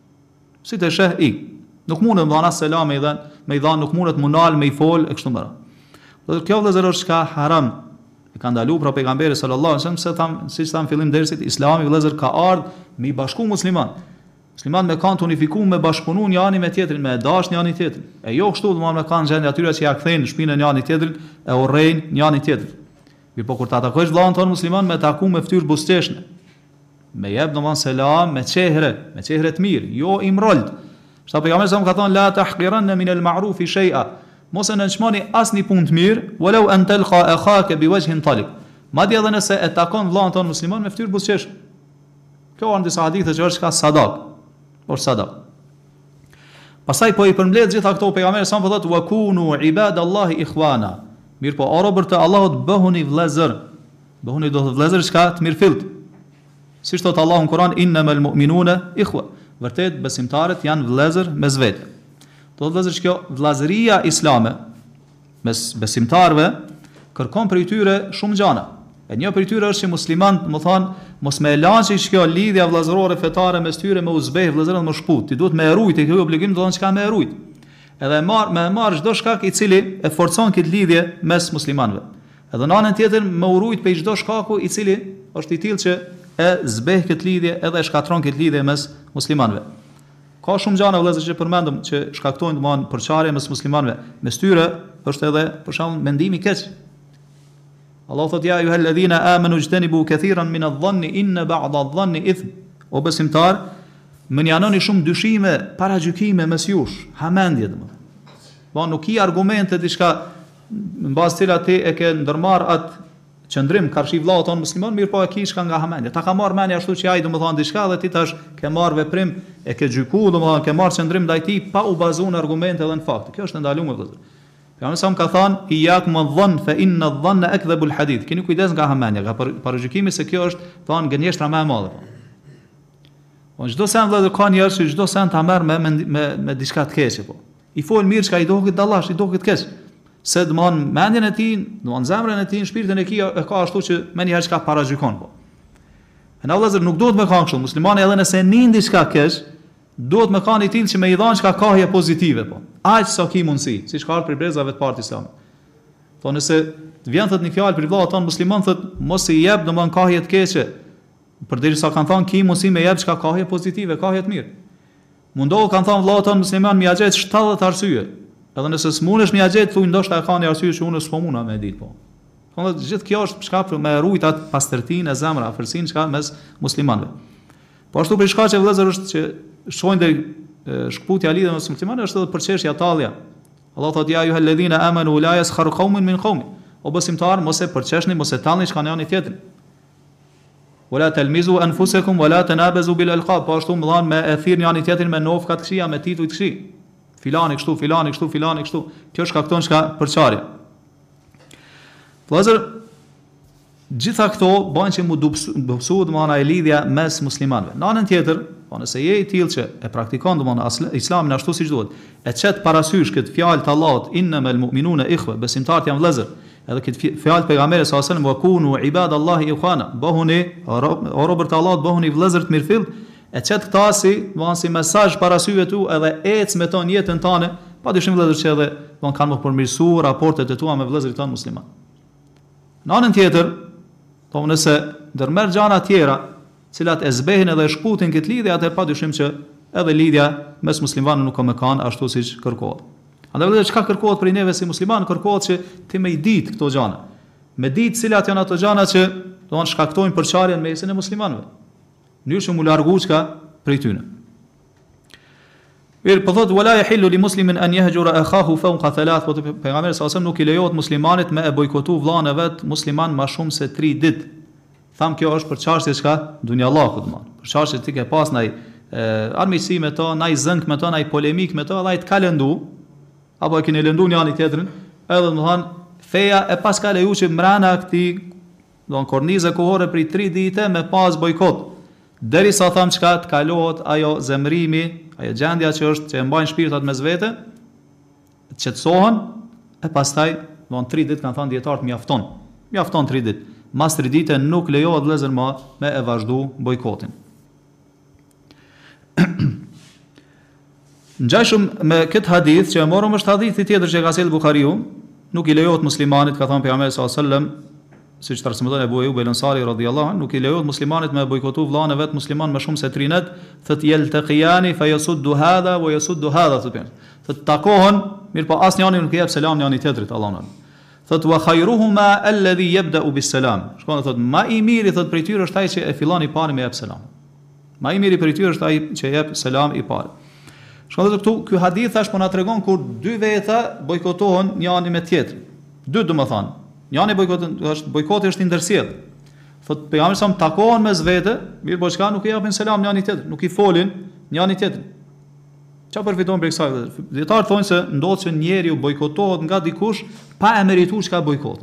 Si të sheh ik. Nuk mundet të dhana selam me i dhan, me i dhan nuk mundet munal me i fol e kështu me radhë. Do kjo vëllezër është çka haram. E ka ndaluar pra pejgamberi sallallahu alajhi wasallam se tham, siç tham fillim dersit, Islami vëllezër ka ardhur me i bashku musliman. Musliman me kanë të unifikuar me bashkëpunu njëri me tjetrin, me dash njëri tjetrin. E jo kështu domosdoshmë me kanë gjendje atyre që ja kthejnë shpinën njëri tjetrit, e urrejnë njëri tjetrin. Mirë, po kur ta takosh vllahun ton musliman me taku me fytyrë buzëqeshne. Me jep domosdoshmë selam me çehre, me çehre të mirë, jo imrold. Sa pejgamberi sa më ka thonë la tahqiranna min al-ma'ruf shay'a. Mos e nënçmoni asnjë punë të mirë, walau an talqa akhaka biwajhin taliq. Madje edhe nëse e takon vllahun ton musliman me fytyrë buzëqeshme. Kjo janë disa hadithe që është ka sadak. Por sadak. Pastaj po i përmbledh gjitha këto pejgamberi sa më thotë wa kunu ibadallahi ikhwana. Mirë po o robër të Allahut bëhuni vëllezër. Bëhuni do të vëllezër çka të mirëfillt. Siç thot Allahu në Kur'an innamal mu'minuna ikhwa. Vërtet besimtarët janë vëllezër mes vetë. Do të vëllezër kjo vëllazëria islame mes besimtarëve kërkon prej tyre shumë gjëra. E një prej tyre është që muslimanët, më thonë, mos me laçi kjo lidhja vëllazërore fetare mes tyre me uzbeh vëllazërët më shput. Ti duhet me erujt, kjo obligim do të thonë çka me erujt. Edhe marr me marr çdo shkak i cili e forcon këtë lidhje mes muslimanëve. Edhe në anën tjetër me urujt pe çdo shkaku i cili është i tillë që e zbeh këtë lidhje edhe e shkatron këtë lidhje mes muslimanëve. Ka shumë gjëra vëllezër që përmendëm që shkaktojnë domthon përçarje mes muslimanëve. Mes tyre është edhe për shembull mendimi i keq. Allah thot ja ayuha alladhina amanu ijtanibu kathiran min adh-dhanni inna ba'da adh-dhanni ithm. O besimtar, më njanoni shumë dyshime, paragjykime mes jush, hamendje domthon. Po nuk i argumente diçka mbas cilat ti e ke ndërmarr atë qëndrim karshi vllahut ton musliman, mirë po e kish ka nga hamendja. Ta ka marr mendja ashtu që ai domethën diçka dhe ti tash ke marr veprim, e ke gjykuar domethën ke marr qëndrim ndaj tij pa u bazuar në argumente dhe në fakte. Kjo është ndaluar vëllazër. Pejgamberi sa më ka thënë iyakum adh-dhann fa inna adh-dhanna akdhabu al-hadith. Keni kujdes nga hamendja, nga paragjykimi se kjo është thonë gënjeshtra më e madhe. Po çdo sen vëllazër ka njerëz që çdo sen ta merr me me me diçka të keqe po. I fol mirë çka i dohet dallash, i dohet keq. Se domthon mendjen e tij, domthon zemrën e tij, shpirtin e tij e ka ashtu që më një herë çka paragjykon po. Në vëllazër nuk duhet me kanë kështu. Muslimani edhe nëse nin diçka keq, duhet me kanë i tillë që me i dhanë çka kahje pozitive po. Aq sa ki mundsi, siç ka për brezave të parë islam. Po nëse të vjen thot një fjalë për vllahut ton musliman thot mos i jep domthon kahje të keqe. Përderisa kanë thënë ki mundsi me jep çka kahje pozitive, kahje të mirë. Mundohu kanë thënë vllahut ton musliman më ia gjet shtatëdhjetë arsye. Edhe nëse smunesh më ia gjet thuj ndoshta e kanë arsye që unë s'po mundam me ditë po. Po gjithë kjo është shkak për me rujt atë pastërtinë e zemrës, afërsinë çka mes muslimanëve. Po ashtu për shkaq që vëllezër është që shojnë deri shkputja lidhje mes muslimanëve është edhe për çështja tallja. Allah thotë ja ayuha alladhina amanu la yaskhar qaumun min qaumin. O besimtar mos e përçeshni, mos e tallni çka janë tjetrin. Wala talmizu anfusakum wala tanabazu bil alqab. Po ashtu më dhan me e thirrni janë tjetrin me nofkat këshia, me tituj të këshi. Filani kështu, filani kështu, filani kështu. Kjo shkakton çka përçarje. Vëllazër, gjitha këto bën që mu dobësohet domana e lidhja mes muslimanëve. Në anën tjetër, po nëse je i tillë që e praktikon domana Islamin ashtu siç duhet, e çet parasysh këtë fjalë të Allahut innamal mu'minuna ikhwa, besimtarët janë vëllezër. Edhe këtë fjalë pejgamberit sallallahu alajhi wasallam wa kunu ibadallahi ikhwana, bëhuni o robër të Allahut, bëhuni vëllezër të mirëfillt. e qëtë këta si, van si mesazh para syve tu edhe ec me ton jetën tane, padyshim vëllezër që edhe van kanë më përmirësu raportet e tua me vëllezërit tanë musliman. Në anën tjetër, po nëse ndërmerr gjëra tjera, cilat e zbehin edhe e shkputin këtë lidhje, atë padyshim që edhe lidhja mes muslimanëve nuk ka më kanë ashtu siç kërkohet. Andaj vëllezër, çka kërkohet prej neve si musliman, kërkohet që ti më i ditë këto gjëra. Me ditë cilat janë ato gjëra që do të shkaktojnë përçarjen mesin e muslimanëve. Mënyrë që mu largu çka prej tyre. Mirë, po thotë wala yahillu li muslimin an yahjura akhahu fawqa thalath, po pejgamberi sa nuk i lejohet muslimanit me e bojkotu vllahën e vet musliman më shumë se tre ditë. Tham kjo është për çështje çka dunjallahu domon. Për çështje ti ke pas ndaj armiqësi me to, ndaj zënk me to, ndaj polemik me to, edhe ai të ka lëndu, apo e keni lëndu njëri tjetrin, edhe domthon feja e pas ka leju që mbrana këtij don kornizë kohore për tre ditë me pas bojkot. Derisa tham çka të kalohet ajo zemrimi, ajo gjendja që është që e mbajnë shpirtat mes vete, të qetësohen, e pastaj don tre ditë kanë thënë dietarët mjafton. Mjafton tre ditë. Mas tre ditë nuk lejohet vëllezër më me e vazhdu bojkotin. Ngjashëm me këtë hadith që e morëm është hadithi tjetër që ka sjellë Buhariu, nuk i lejohet muslimanit, ka thënë pejgamberi sallallahu alajhi wasallam, siç transmeton Abu Ayyub el-Ansari radhiyallahu anhu, nuk i lejohet muslimanit me bojkotu vllahën e vet musliman më shumë se tre net, thot yaltaqiyani fa yasuddu hadha wa yasuddu hadha, thot takohen, mirë po asnjëri nuk i jep selam njëri tjetrit, Allahu. Thot wa khayruhuma alladhi yabda'u bis-salam. Shkon thot më i miri thot prej tyre është ai që e fillon i pari me jep selam. Më i miri prej tyre është ai që jep selam i parë. Shkon thot këtu, ky hadith tash po na tregon kur dy veta bojkotohen njëri me tjetrin. Dy do të thonë, njëri bojkoton është bojkoti është i ndërsjell. Thot pejgamberi sa takohen mes vete, mirë po çka nuk i japin selam njëri tjetrit, nuk i folin njëri tjetrit. Çfarë përfiton për kësaj? Dietar thonë se ndodh që njeriu bojkotohet nga dikush pa e merituar çka bojkotin.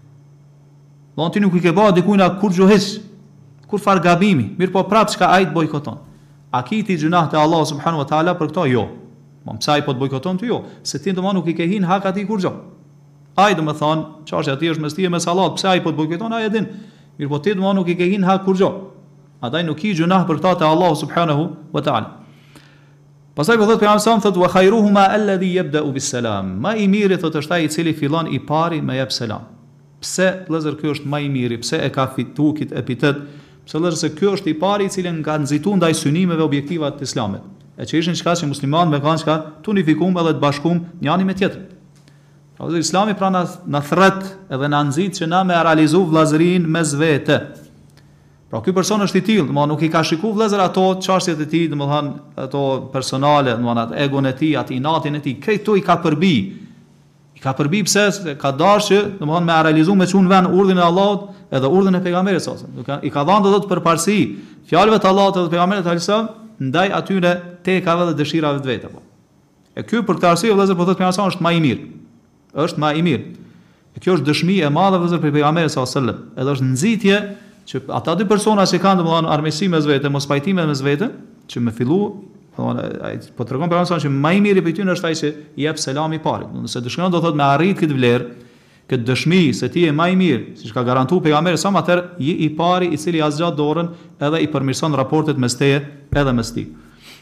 Do ti nuk i ke bëu dikujt na kur gjohes, kur far gabimi, mirë po prap çka ai të bojkoton. A kiti gjunah te Allah subhanahu wa taala për këto? Jo. Po pse ai po të bojkoton ti? Jo, se ti domosdoshmë nuk i ke hin hak atij kur gjë. Ai do të thonë, çështja e tij është mes ti e mes Allahut, pse ai po të bojkoton ai e din. Mirë po ti domosdoshmë nuk i ke hin hak kur gjë. Ataj nuk i gjunah për këto te Allah subhanahu wa taala. Pastaj po thotë pejgamberi sa thotë wa khayruhuma alladhi yabda'u bis-salam. Ma i miri thotë është ai i cili fillon i pari me jep selam. Pse vëllazër ky është më i miri? Pse e ka fituar kët epitet? Pse vëllazër se ky është i pari i cili nga nxitu ndaj synimeve objektiva të Islamit. E që ishin çka që muslimanët me kanë çka të unifikuar edhe të bashkuar njëri me tjetrin. Pra Islami pra na na thret edhe na nxit që na me realizu vëllazërinë mes vete. Pra ky person është i tillë, domethënë nuk i ka shikuar vëllezër ato çështjet e tij, domethënë ato personale, domethënë atë egon e tij, atë inatin e tij, këto i ka përbi. I ka përbi pse ka dashur, domethënë me realizu me çun vën urdhën e Allahut edhe urdhën e pejgamberit sallallahu alajhi wasallam. I ka dhënë dot për parësi fjalëve të Allahut dhe pejgamberit sallallahu alajhi wasallam ndaj atyre tekave dhe dëshirave të veta po. E ky për këtë arsye vëllezër po thotë pejgamberi është më i mirë. Është më i mirë. E kjo është dëshmi e madhe vëllezër për pejgamberin sallallahu alajhi wasallam. Edhe është nxitje që ata dy persona që kanë domethënë armiqësi mes vete, mos pajtime mes vete, që më fillu, domethënë ai po tregon për anë që më i miri për ty është ai që i jep selam i parë. Nëse dëshiron do thotë me arrit këtë vlerë, këtë dëshmi se ti je më i mirë, siç ka garantuar pejgamberi sa më atëherë je i pari i cili azgjat dorën edhe i përmirëson raportet mes teje edhe mes tij.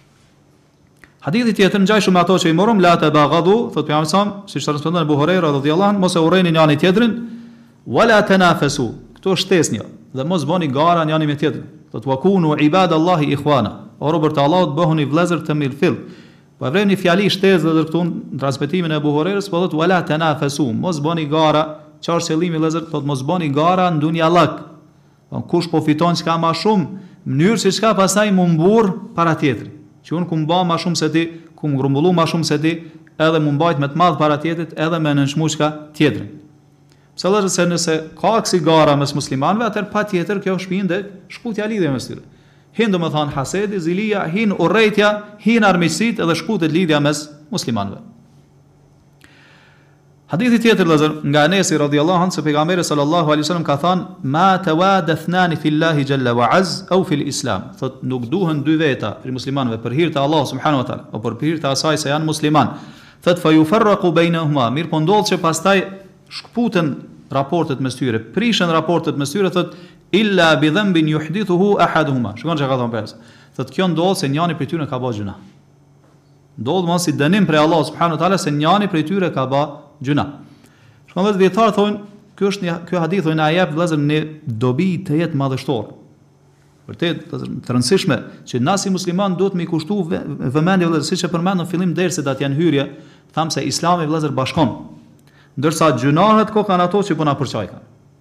Hadithi tjetër ngjajshëm me ato që i morëm la tabaghadu, thotë pejgamberi sa, siç transmeton Abu Huraira radhiyallahu anhu, mos e urreni njëri tjetrin, wala tanafasu. Kto shtesnja dhe mos bëni gara njëri me tjetrin. Do të wakunu ibadallahi ikhwana. O robër të Allahut bëhuni vëllezër të mirëfill. Po vreni fjali shtesë dhe këtu në transmetimin e Abu Hurairës po thotë wala tanafasu, mos bëni gara, çfarë qëllimi vëllezër, thotë mos bëni gara në dunjallak. Po kush po fiton çka më shumë, mënyrë se çka pastaj më mburr para tjetrit. Që un ku mba më shumë se ti, ku më grumbullu më shumë se ti, edhe më mbajt me të madh para tjetrit, edhe me nënshmu çka tjetrin. Pse vëllazër se nëse ka kësi gara mes muslimanëve, atëherë patjetër kjo shpinë dhe shkputja lidhje mes tyre. Hin domethënë hasedi, zilia, hin urrëtia, hin armiqësitë edhe shkputet lidhja mes muslimanëve. Hadithi tjetër vëllazër nga Anesi radhiyallahu anhu se pejgamberi sallallahu alaihi wasallam ka thënë ma tawadathnani fillahi jalla wa az au fil islam. Thot nuk duhen dy veta për muslimanëve për hir të Allah subhanahu wa taala, apo për hir të asaj se janë musliman. Thot fa yufarraqu bainahuma, mirë po ndodh që pastaj shkputen raportet mes tyre, prishen raportet mes tyre, thot illa bi dhanbin yuhdithuhu ahaduhuma. Shikon çka ka thënë pejgamberi. Thotë kjo ndodh se njëri prej tyre ka bë gjuna. Ndodh mos si dënim prej Allah subhanahu wa taala se njëri prej tyre ka bë gjuna. Shkon vetë dietar thonë, ky është një ky hadith thonë na jep vëllazër në dobi të jetë madhështor. Vërtet të rëndësishme që na si musliman duhet me kushtu vëmendje vëllazër, siç e përmend në fillim dersit atë janë hyrje, tham se Islami vëllazër bashkon. Ndërsa gjunahet ko kanë ato që po na përçajkan.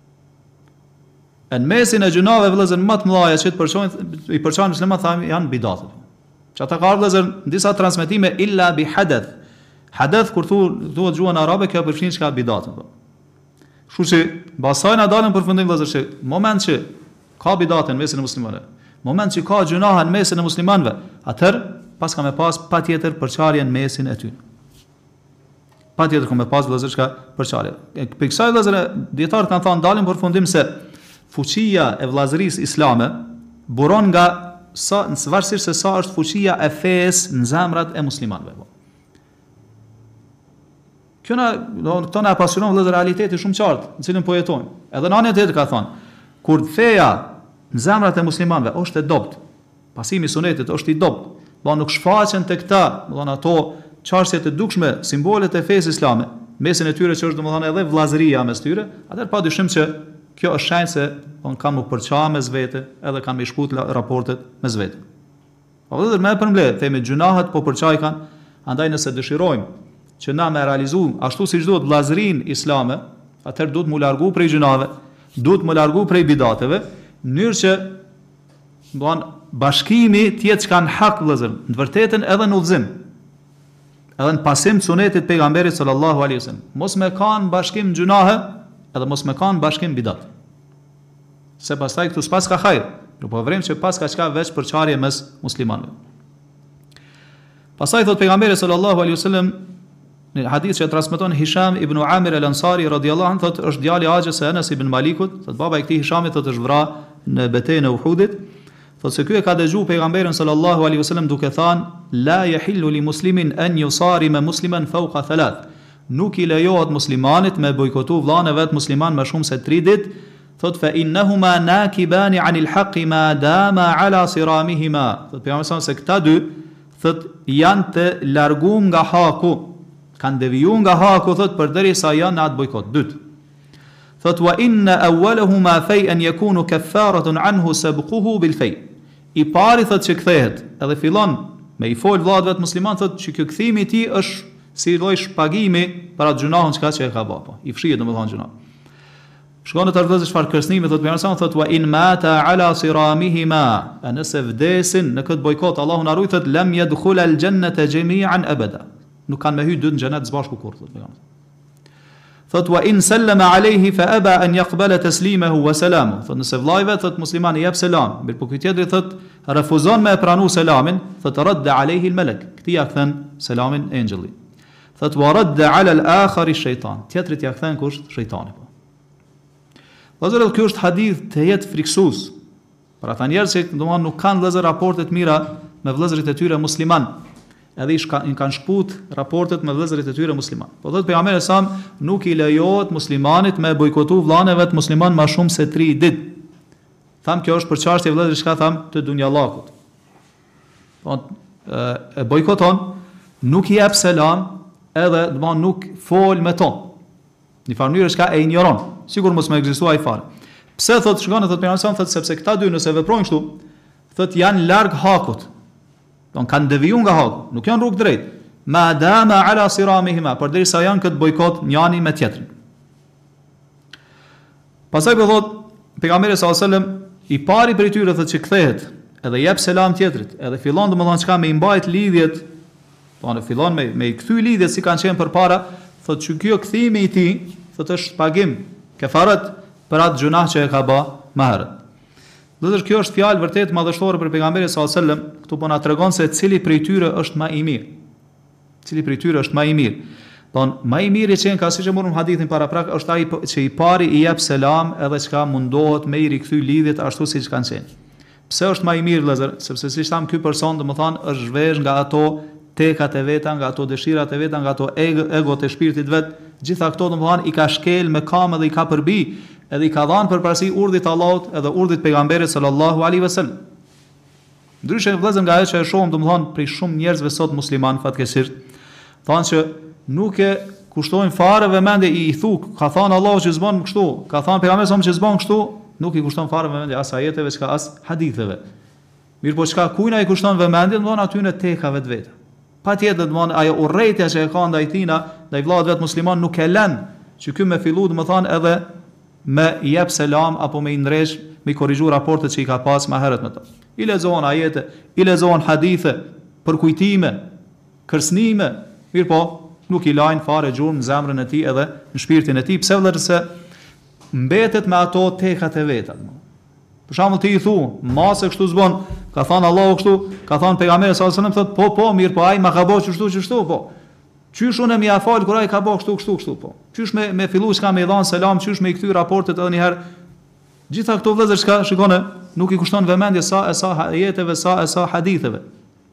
Në mesin e gjunave vëllazër më të mëdha që të përçojnë i përçojnë muslimanët tham janë bidatet. Që ata kanë vëllazër në disa transmetime illa bi hadath. Hadath kur thuhet gjuhën arabe kjo përfshin çka bidatet. Kështu që pastaj na dalën përfundim vëllazër se moment që ka bidate në mesin e muslimanëve, moment që ka gjunahe në mesin e muslimanëve, atëherë pas ka me pas patjetër përçarje në mesin e tyre. Patjetër ka me pas vëllazër çka përçarje. Për kësaj vëllazër dietarët kanë thënë dalin përfundim se fuqia e vëllazërisë islame buron nga sa varësisht se sa është fuqia e fesë në zemrat e muslimanëve. Kjo na do të na apasionon vëllazër realiteti shumë qartë, në cilin po jetojmë. Edhe në anën tjetër ka thënë, kur feja në zemrat e muslimanëve është e dobët, pasimi i sunetit është i dobët, do nuk shfaqen tek ta, do ato çështjet e dukshme, simbolet e fesë islame, mesin e tyre që është domethënë edhe vëllazëria mes tyre, atëherë padyshim që kjo është shenjë se on kanë më përçarë mes vete, edhe kanë më shkut raportet mes vete. Po edhe më përmbledh, themi gjunahet po përçajkan, andaj nëse dëshirojmë që na me realizojmë ashtu siç duhet vëllazërinë islame, atëherë duhet mu largu prej gjunave, duhet mu largu prej bidateve, në mënyrë që don bashkimi të jetë çka në hak vëllazër, në të vërtetën edhe në udhëzim. Edhe në pasim të sunetit pejgamberit sallallahu alaihi wasallam. Mos me kanë bashkim gjunahe, edhe mos me kanë bashkim bidat. Se pastaj këtu s'pas ka hajër, nuk po vrim që pas ka çka veç përçarje mes muslimanëve. Pastaj thot pejgamberi sallallahu alaihi wasallam në hadith që transmeton Hisham ibn Amir al-Ansari radhiyallahu anhu, thot është djali i Axhës së Anas ibn Malikut, thot baba i këtij Hishamit thot është vrarë në betejën e Uhudit. Thot se ky e ka dëgjuar pejgamberin sallallahu alaihi wasallam duke thënë la yahillu li muslimin an yusarima musliman fawqa thalath. Nuk i lejohet muslimanit me bojkotu vllain e vet musliman më shumë se tre ditë. Thot fa innahuma nakiban anil haqqi ma dama ala siramihima. Thot pejgamberi se këta dy thot janë të larguar nga haku, kanë devijuar nga haku thot përderisa janë në atë bojkot. Dytë. Thot wa inna awwalahuma fay'an yakunu kaffaratun anhu sabquhu bil fay'. I pari thot që kthehet, edhe fillon me i fol vëllezërit musliman thot që ky kthimi i tij është si lloj shpagimi për atë gjunahun çka që e ka bërë. I fshihet domethënë gjuna. Shkon të vëllezër çfarë kërcënimi thot pejgamberi thot wa in mata ala siramihima, nëse vdesin në këtë bojkot Allahu na ruaj thot lam yadkhul al jannata jami'an abada. Nuk kanë me hyrë dy në xhenet së bashku kurrë thot pejgamberi. Thot wa in sallama alayhi fa aba an yaqbala taslimahu wa salamuhu. Thot nëse vllai vet thot muslimani jep selam, mir po ky tjetri thot refuzon me pranu selamin, thot radda alayhi al malak. Kti ja kthen selamin angelli. Thot wa radda ala al akhar ash-shaytan. Tjetri ja kthen kush? Shejtani po. Vëllazër, ky është hadith të jetë friksues. Për ata njerëz që domosdoshmë nuk kanë vëllazër raporte të mira me vëllezërit e tyre musliman. Edhe i kanë shkput raportet me vëllezërit e tyre musliman. Po thot pejgamberi sa nuk i lejohet muslimanit me bojkotu vllain e vet musliman më shumë se tre ditë. Tham kjo është për çështje vëllezër çka tham të dunjallakut. Po e bojkoton, nuk i jep selam, edhe domon nuk fol me to. Në farë mënyrë çka e injoron, sigur mos më ekzistuaj fare. Pse thot shkon thot pejgamberi sa thot sepse këta dy nëse veprojnë kështu, thot janë larg hakut. Don kanë devijuar nga haku, nuk janë rrugë drejt. Ma dama ala siramihima, përderisa janë këtë bojkot njani me tjetrin. Pastaj po thot pejgamberi sallallahu alajhi wasallam i pari prej tyre thotë që kthehet, edhe jep selam tjetrit, edhe fillon domethënë çka me i mbajt lidhjet, po ne fillon me me i kthy lidhjet si kanë qenë përpara, thotë që kjo kthimi i tij thotë është pagim, kefaret për atë gjunah që e ka bë më herët. Dhe kjo është fjalë vërtet madhështore për pejgamberin sallallahu alajhi wasallam, këtu po na tregon se cili prej tyre është më i mirë. Cili prej tyre është më i mirë. Don më i miri që ka siç e morëm hadithin para prak është ai që i pari i jep selam edhe çka mundohet me i rikthy lidhjet ashtu siç kanë qenë. Pse është më i mirë vëllazër? Sepse siç tham ky person domethënë është zhvesh nga ato tekat e veta, nga ato dëshirat e veta, nga ato egot e shpirtit vet, gjitha këto domethënë i ka shkel me kam dhe i ka përbi, edhe i ka dhënë përparësi urdhit të Allahut edhe urdhit pejgamberit sallallahu alaihi wasallam. Ndryshe vëllezër nga ajo që e shohim domthon prej shumë njerëzve sot musliman fatkeqësisht, thonë që nuk e kushtojnë fare vëmendje i, i thuk, ka thënë Allahu që s'bën kështu, ka thënë pejgamberi sa që s'bën kështu, nuk i kushton fare vëmendje as ajeteve, çka as haditheve. Mirë po çka kujna i kushton vëmendje, domthon aty në tekave të vetë. Patjetër domthon ajo urrëtia që e ka ndaj tina, ndaj vëllezërve vet musliman nuk e lën që ky me fillu domthon edhe me jep selam apo me i ndresh, me i korrigju raportet që i ka pas më herët me to. I lexohen ajete, i lexohen hadithe, për kujtime, kërcënime, mirë po, nuk i lajnë fare gjurmë në zemrën e tij edhe në shpirtin e tij, pse vëllërse mbetet me ato tekat e veta. Për shembull ti i thu, mase kështu s'bën, ka thënë Allahu kështu, ka thënë pejgamberi sallallahu alajhi wasallam, thotë po po, mirë po ai ma ka bëu kështu kështu po. Qysh unë më ia fal kur ai ka bëu kështu kështu kështu po. Qysh me me fillu s'ka më dhënë selam, qysh me i kthy raportet edhe një herë. Gjitha këto vëllezër çka shikone, nuk i kushton vëmendje sa e sa ajeteve, sa e sa haditheve.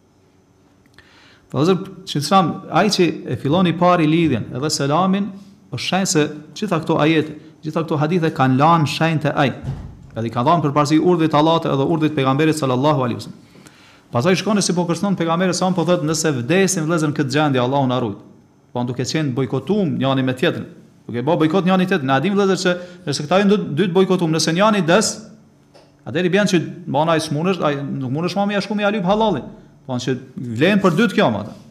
Vëllezër, që tham, ai që e fillon i pari lidhjen edhe selamin, është shenjë se gjitha këto ajete, gjitha këto hadithe kanë lanë shenjë të ai. Edhe i kanë dhënë përparësi urdhit të Allahut edhe urdhit pejgamberit sallallahu alaihi wasallam. Pastaj shkon si po kërcënon pejgamberi sa po thotë nëse vdesin vëllezër këtë gjendje Allahu na ruaj. Po duke qenë bojkotuar njëri me tjetrin. Duke bë bojkot njëri tjetrin. Na dim vëllezër se nëse këta janë dy të bojkotuar, nëse njëri des, atëri bën që bana ai smunesh, ai nuk mundesh më ia shku me alyp hallalli. Po që vlen për dytë kjo ata.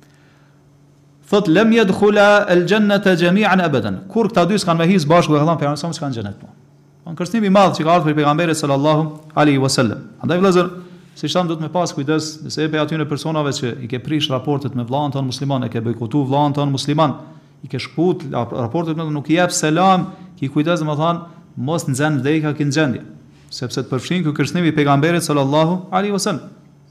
Thot lem yadkhula al-jannata jami'an abadan. Kur këta dy s'kan me his bashkë, do të thonë pejgamberi s'kan xhenet. Po kërcënimi i madh që ka ardhur për pejgamberin sallallahu alaihi wasallam. Andaj vëllezër, siç tham, duhet me pas kujdes nëse e pe aty në personave që i ke prish raportet me vllahën tonë musliman, e ke bojkotuar vllahën tonë musliman, i ke shkut raportet me nuk i jep selam, ki kujdes domethën mos nxen vdekja që nxendje, sepse të përfshin ky kërcënim i pejgamberit sallallahu alaihi wasallam.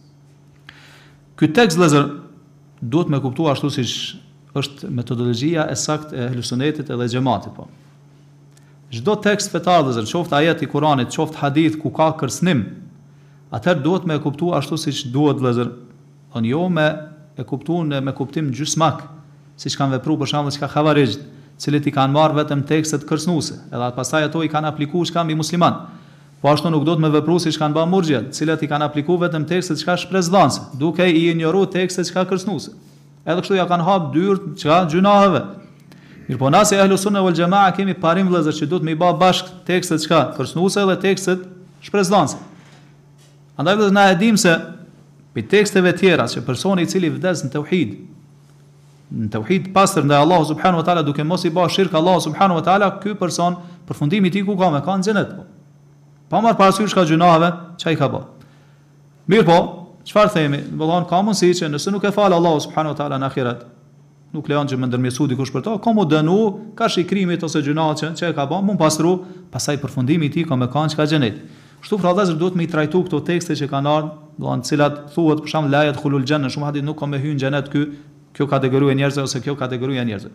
Ky tekst vëllezër duhet me kuptuar ashtu siç është metodologjia e saktë e Ehlusunnetit edhe xhamatit po. Çdo tekst fetar vëllezër, qoftë ajet i Kuranit, qoftë hadith ku ka kërcënim, atëherë duhet me e kuptuar ashtu siç duhet vëllezër, on jo me e kuptuar në me kuptim gjysmak, siç kanë vepruar për shembull çka xhavarixht, cilët i kanë marrë vetëm tekstet kërcënuese, edhe pastaj ato i kanë aplikuar çka mbi musliman. Po ashtu nuk do të me vepruar siç kanë bërë murxhiat, cilët i kanë aplikuar vetëm tekstet çka shpresdhanse, duke i injoruar tekstet çka kërcënuese. Edhe kështu ja kanë hap dyert çka gjunaheve. Mirpo nëse Ahlus Sunna wal Jamaa kemi parim vëllezër që duhet me i bë bashk tekstet çka kërcënuese dhe tekstet shpresdhanse. Andaj vëllezër na e dim se pe teksteve tjera që personi i cili vdes në tauhid, në tauhid pastër ndaj Allahu subhanahu wa taala duke mos i bë shirk Allahu subhanahu wa taala, ky person përfundimi i tij ku ka me kanë xhenet po. Pa marr parasysh ka gjunave, çai ka bë. Mirë po, çfarë themi? Vëllon ka mundësi që nëse nuk e fal Allahu subhanahu wa taala në ahiret, nuk lejon që më ndërmjetësu dikush për to, ka mu dënu, ka shikrimit ose gjunat që, që e ka bën, mund pastru, pastaj përfundimi i tij ka me kanë çka xhenet. Kështu pra vëllezër duhet me i trajtu këto tekste që kanë ardhur, do të cilat thuhet për shemb la yadkhulul janna, shumë hadith nuk ka me hyrë në xhenet ky, kjo kategori e njerëzve ose kjo kategori e njerëzve.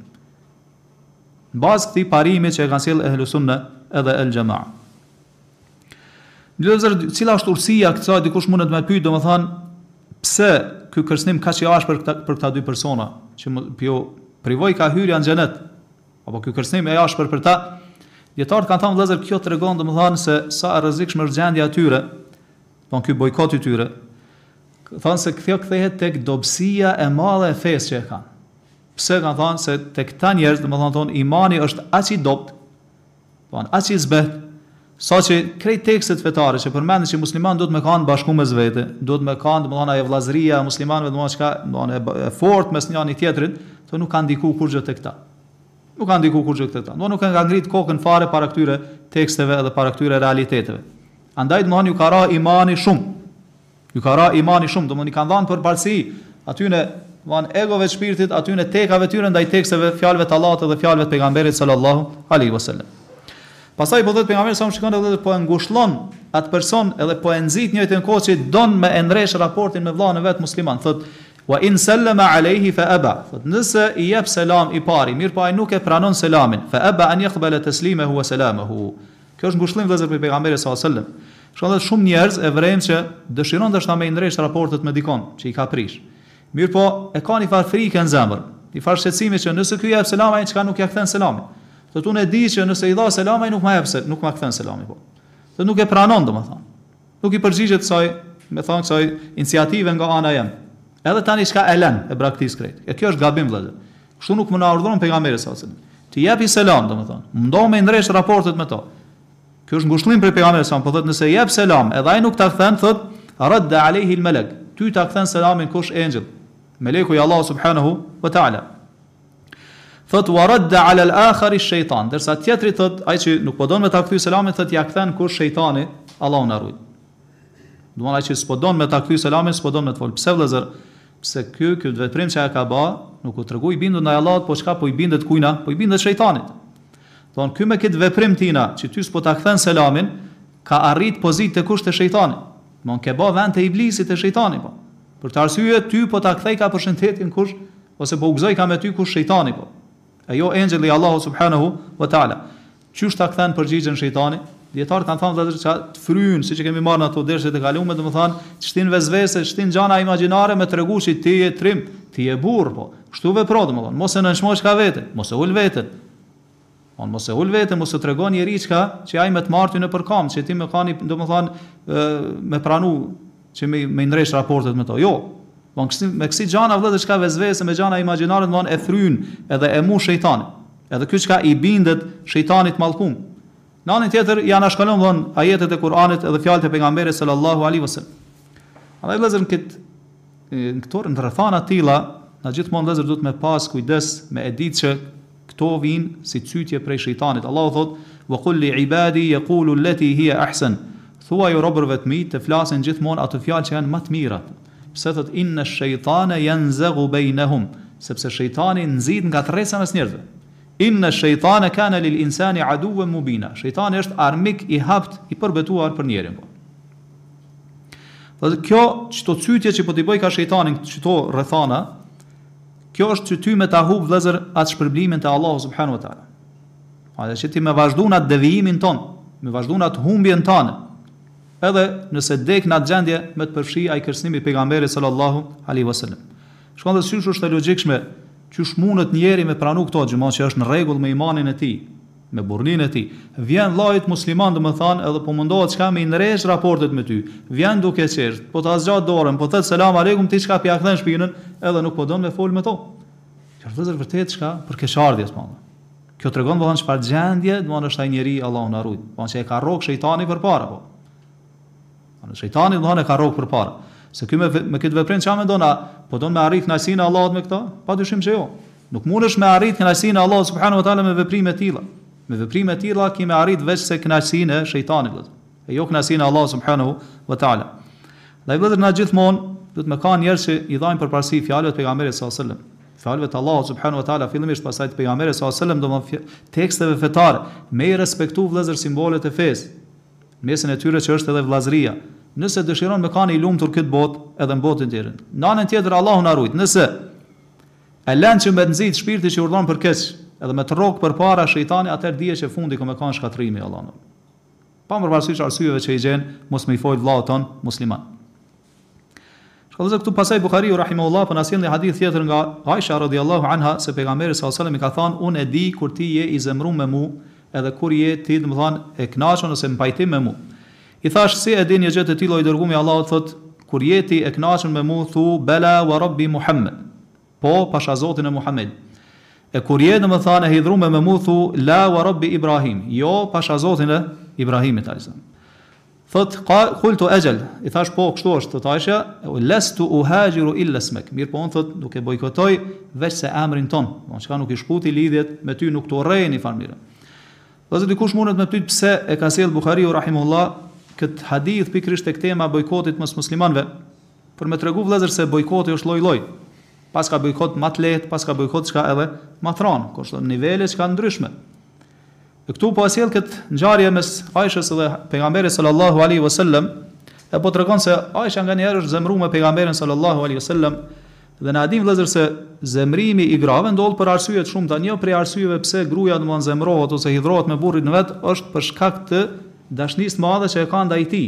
Në bazë këtij parimi që e kanë sjell Ahlus Sunna edhe El Jamaa. Vëllezër, cila është urësia kësaj, dikush mund të më pyet, domethënë, pse ky kërcënim kaq i ashpër për, për këta dy persona, që jo privoj ka hyrja në xhenet, apo ky kërcënim e ashpër për ta. Dietarët kanë thënë vëllezër, kjo tregon domethënë se sa e rrezikshme është gjendja e tyre, don ky bojkot i tyre. Thonë se kjo kthehet tek dobësia e madhe e fesë që e kanë. Pse kanë thënë se tek këta njerëz domethënë thonë imani është aq i dobët, thonë aq i zbet, saqë krejt tekstet fetare që përmendin që musliman duhet me kanë bashkuar mes vete, duhet me kanë domethënë ajo vllazëria e muslimanëve domethënë çka domethënë e fortë mes njëri tjetrit, thonë nuk kanë ndikuar kurrë tek ta. Nuk kanë ndikuar kurrë tek ta. Do nuk kanë ngrit kokën fare para këtyre teksteve edhe para këtyre realiteteve. Andaj domethënë ju ka ra imani shumë. Ju ka ra imani shumë, domethënë i kanë dhënë përparësi aty në van egove të shpirtit, aty në tekave tyre ndaj teksteve, fjalëve të Allahut dhe fjalëve të pejgamberit sallallahu alaihi wasallam. Pastaj po thotë pejgamberi sa më shikon edhe po e ngushllon atë person edhe po e nxit njëjtën kohë që don me ndresh raportin me vllahën e vet musliman. Thotë wa in sallama alayhi fa aba. Thotë nëse i jep selam i pari, mirë po ai nuk e pranon selamin, fa aba an yaqbala taslimahu wa salamahu. Kjo është ngushëllim vëllezër për pejgamberin sallallahu alaihi wasallam. Shkon shumë njerëz e vrem që dëshiron dashna me ndresh raportet me dikon që i ka prish. Mirë po e ka një farë frikë në zemër, një farë shqetësimi që nëse ky jep selam ai çka nuk ja kthen selamin. Thotë unë e di që nëse i dha selam ai nuk ma jep se nuk ma kthen selamin po. Thotë nuk e pranon domethënë. Nuk i përgjigjet kësaj, me thënë kësaj iniciative nga ana jem. Edhe tani çka e lën e braktis krejt. E kjo është gabim vëllazër. Kështu nuk më na urdhëron pejgamberi sallallahu alajhi wasallam. Ti jepi selam domethënë. Mundohu me ndresh raportet me to. Kjo është ngushëllim për pejgamberin sallallahu alajhi wasallam, po thotë nëse jep selam, edhe ai nuk ta kthen, thotë radda alayhi al-malak. Ty ta kthen selamin kush engjëll? Meleku i Allah subhanahu wa ta'ala. Thot wa radda ala al-akhar ash-shaytan, derisa tjetri thot ai që nuk po don me ta kthy selamin thot ja kthen kush shejtani, Allahu na ruaj. Do ai që s'po don me ta kthy selamin, s'po don me të fol. Pse vëllazër? Pse ky ky veprim që ai ka bë, nuk u tregoi bindur ndaj Allahut, po çka po i bindet kujna? Po i bindet shejtanit. Don ky me këtë veprim tina, që ty s'po ta kthen selamin, ka arrit pozitë të kush të shejtanit. Don ke bë vend të iblisit të shejtanit po. Për të arsye ty po ta kthej ka përshëndetjen kush ose po u gëzoj ka me ty kush shejtani po. Ajo engjëlli Allahu subhanahu wa taala. Qysh ta kthen përgjigjen shejtani? Dietar kanë thënë vëllazër çka të fryn, siç e kemi marrë në ato dershet e kaluara, domethënë, shtin vezvese, shtin gjana imagjinare me tregu se ti je trim, ti je burr po. Kështu vepro domethënë, mos e nënshmosh ka vete, mos e ul veten. On mos e ul veten, mos e tregon njerëz çka që ai me të marrë ty në përkam, që ti më kanë domethënë me pranu që me me ndresh raportet me to. Jo. Von kësi me kësi gjana vëllazër çka vezvese me gjana imagjinare domethënë e fryn edhe e mu shejtani. Edhe ky çka i bindet shejtanit mallkum. Në anën tjetër janë shkalon von ajetet e Kuranit edhe fjalët e pejgamberit sallallahu alaihi wasallam. Andaj vëllazër në këtë në këto rrethana të tilla, na gjithmonë vëllazër duhet me pas kujdes me e ditë që këto vijnë si cytje prej shejtanit. Allahu thot: "Wa qul li ibadi yaqulu allati hiya ahsan." Thuaj robërve të mi të flasin gjithmonë ato fjalë që janë më të mira. Pse thot inna ash-shaytana yanzaghu bainahum, sepse shejtani nxit nga tërresa mes njerëzve. Inna ash-shaytana kana lil insani aduwwan mubina. Shejtani është armik i hapt i përbetuar për njerin. Dhe kjo çto cytje që po t'i bëj ka shejtanin çto rrethana, kjo është që ty me ta hub vëllazër atë shpërblimin te Allahu subhanahu wa taala. A dhe që ti me vazhdu në atë devijimin ton, me vazhdu në atë humbjen tonë, edhe nëse dek në atë gjendje me të përfshi ai kërcënimi pejgamberit sallallahu alaihi wasallam. Shkon dhe sysh është e logjikshme, qysh mundet njeri me pranu këto gjëma që është në rregull me imanin e tij, me burrnin e tij. Vjen vllajt musliman domethënë edhe po mundohet çka me ndresh raportet me ty. Vjen duke qesh, po ta zgjat dorën, po thot selam aleikum, ti çka pja kthen shpinën, edhe nuk po don me fol me to. Kjo është vërtet çka për keqardhjes më. Kjo tregon domethënë çfarë gjendje domethënë është ai njeri Allahu na ruaj. Po që e ka rrok shejtani përpara po. Në shejtani domethënë e ka rrok përpara. Se ky me, me këtë veprim çfarë mendon a po don me arrit kënaqësinë e Allahut me këtë? Padyshim se jo. Nuk mundesh me arrit kënaqësinë e Allahut subhanahu wa taala me veprime të tilla. Me veprime të tilla ki me arrit veç se kënaqësinë e shejtanit. E jo kënaqësinë e Allahut subhanahu wa taala. Dhe vëllezër na gjithmonë duhet me kanë njerëz që i dhajnë përparësi fjalëve të pejgamberit sallallahu alajhi wasallam. Fjalëve të Allahut subhanahu wa taala fillimisht pastaj të pejgamberit sallallahu alajhi wasallam, domethënë teksteve fetare, me i respektu vëllezër simbolet e fesë. Mesin e tyre që është edhe vllazëria. Nëse dëshiron me kanë i lumtur këtë botë, edhe në botën tjetër. Në anën tjetër Allahu na ruaj. Nëse e lën që me nxit shpirti që urdhon për keq, edhe me të rrok përpara shejtani, atëherë dije që fundi ka me kanë shkatrimi Allahu. Pa më parasysh arsyeve që i gjen mos më i fol vllaut ton musliman. Shkallëse këtu pasaj Buhariu rahimahullah po na sjell një hadith tjetër nga Aisha radhiyallahu anha se pejgamberi sallallahu alajhi wasallam i ka thënë unë e di kur ti je i zemruar me mua, edhe kur je ti domethënë e kënaqur ose në pajtim me mua. I thash si e din një gjë të tillë i dërguami Allahut thot kur jeti e kënaqur me mua thu bala wa rabbi Muhammad. Po pasha Zotin e Muhammed. E kur je domethënë e hidhruar me mua thu la wa rabbi Ibrahim. Jo pasha Zotin e Ibrahimit alayhis salam. Thot qultu ajal. I thash po kështu është thot Aisha, lastu uhajiru illa ismak. Mir po on thot duke bojkotoj veç se emrin ton. Do çka nuk i shputi lidhjet me ty, nuk të urrejeni familjen. Dhe dikush mundet me pyet pse e ka sjell Buhariu rahimahullah këtë hadith pikërisht tek tema bojkotit mos muslimanëve, për me tregu vëllezër se bojkoti është lloj-lloj. Pas ka bojkot më të lehtë, pas ka bojkot çka edhe më thron, ka shto nivele çka ndryshme. E këtu po sjell këtë ngjarje mes Aishës dhe pejgamberit sallallahu alaihi wasallam, e po tregon se Aisha nganjëherë është zemruar me pejgamberin sallallahu alaihi wasallam, dhe na dim vëllezër se zemrimi i grave ndodh për arsye të shumta. Një prej arsyeve pse gruaja domon zemrohet ose hidhrohet me burrin vet është për shkak të dashnisë madhe që e ka ndaj tij.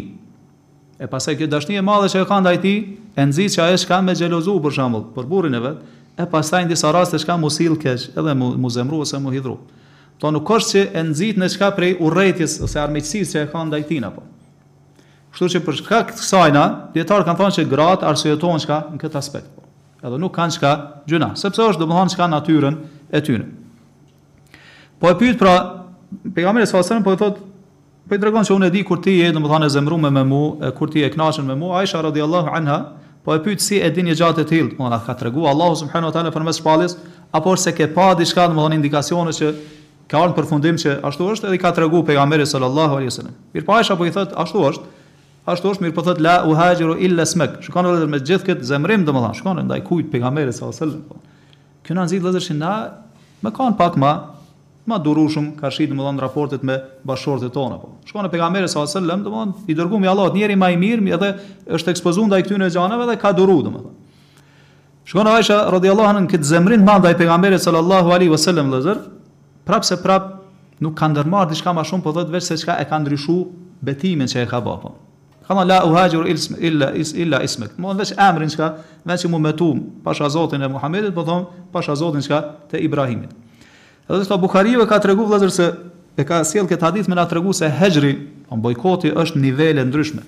E pastaj kjo dashni e madhe që e ka ndaj tij e nxit që ajo s'ka me xhelozu për shembull për burrin e vet, e pastaj në disa raste s'ka mu sill keq, edhe mu, mu zemru ose mu hidhru. To nuk është që e nxit në çka prej urrëties ose armiqësisë që e kanë ndaj tij apo. Kështu që për shkak të kësajna, dietar kanë thënë që gratë arsyetojnë çka në këtë aspekt. Edhe nuk kanë çka gjuna, sepse është domethënë çka natyrën e tyre. Po e pyet pra pejgamberi sallallahu alajhi wasallam po i thotë po i tregon se unë e di kur ti je domethënë e zemruar me mua, kur ti je kënaqur me mua. Aisha radhiyallahu anha po e pyet si e dini gjatë të tillë, domethënë ka treguar Allahu subhanahu wa taala përmes shpalljes apo se ke pa diçka domethënë indikacione që ka ardhur përfundim që ashtu është edhe i ka treguar pejgamberi sallallahu alaihi wasallam. Mir po Aisha po i thotë ashtu është, ashtu është, mir po thotë la uhajiru illa smak. Shikoni edhe me gjithë këtë zemrim domethënë, shikoni ndaj kujt pejgamberit sallallahu alaihi wasallam. Kjo na nxit vëllezër që na më kanë pak më ma durushëm ka shit domethënë raportet me bashkëshortet tona po. Shkon pejgamberi sallallahu alajhi wasallam domethënë i dërguar me Allahut njëri më i mirë edhe është ekspozuar ndaj këtyre xhanave dhe ka duru domethënë. Shkon Aisha radhiyallahu anha këtë zemrin më ndaj pejgamberit sallallahu alaihi wasallam vëllazër, prapse prap nuk ka ndërmarr diçka më shumë po thotë vetë se çka e ka ndryshuar betimin që e ka bërë po. Ka la uhajiru illa illa ismak. Mo veç emrin çka, veç mu metu pasha Zotin e Muhamedit, po thon pasha Zotin çka te Ibrahimit. Edhe sta Buhariu ka treguar vëllazër se e ka sjell këtë hadith me na tregu se hexhri, on bojkoti është nivele ndryshme.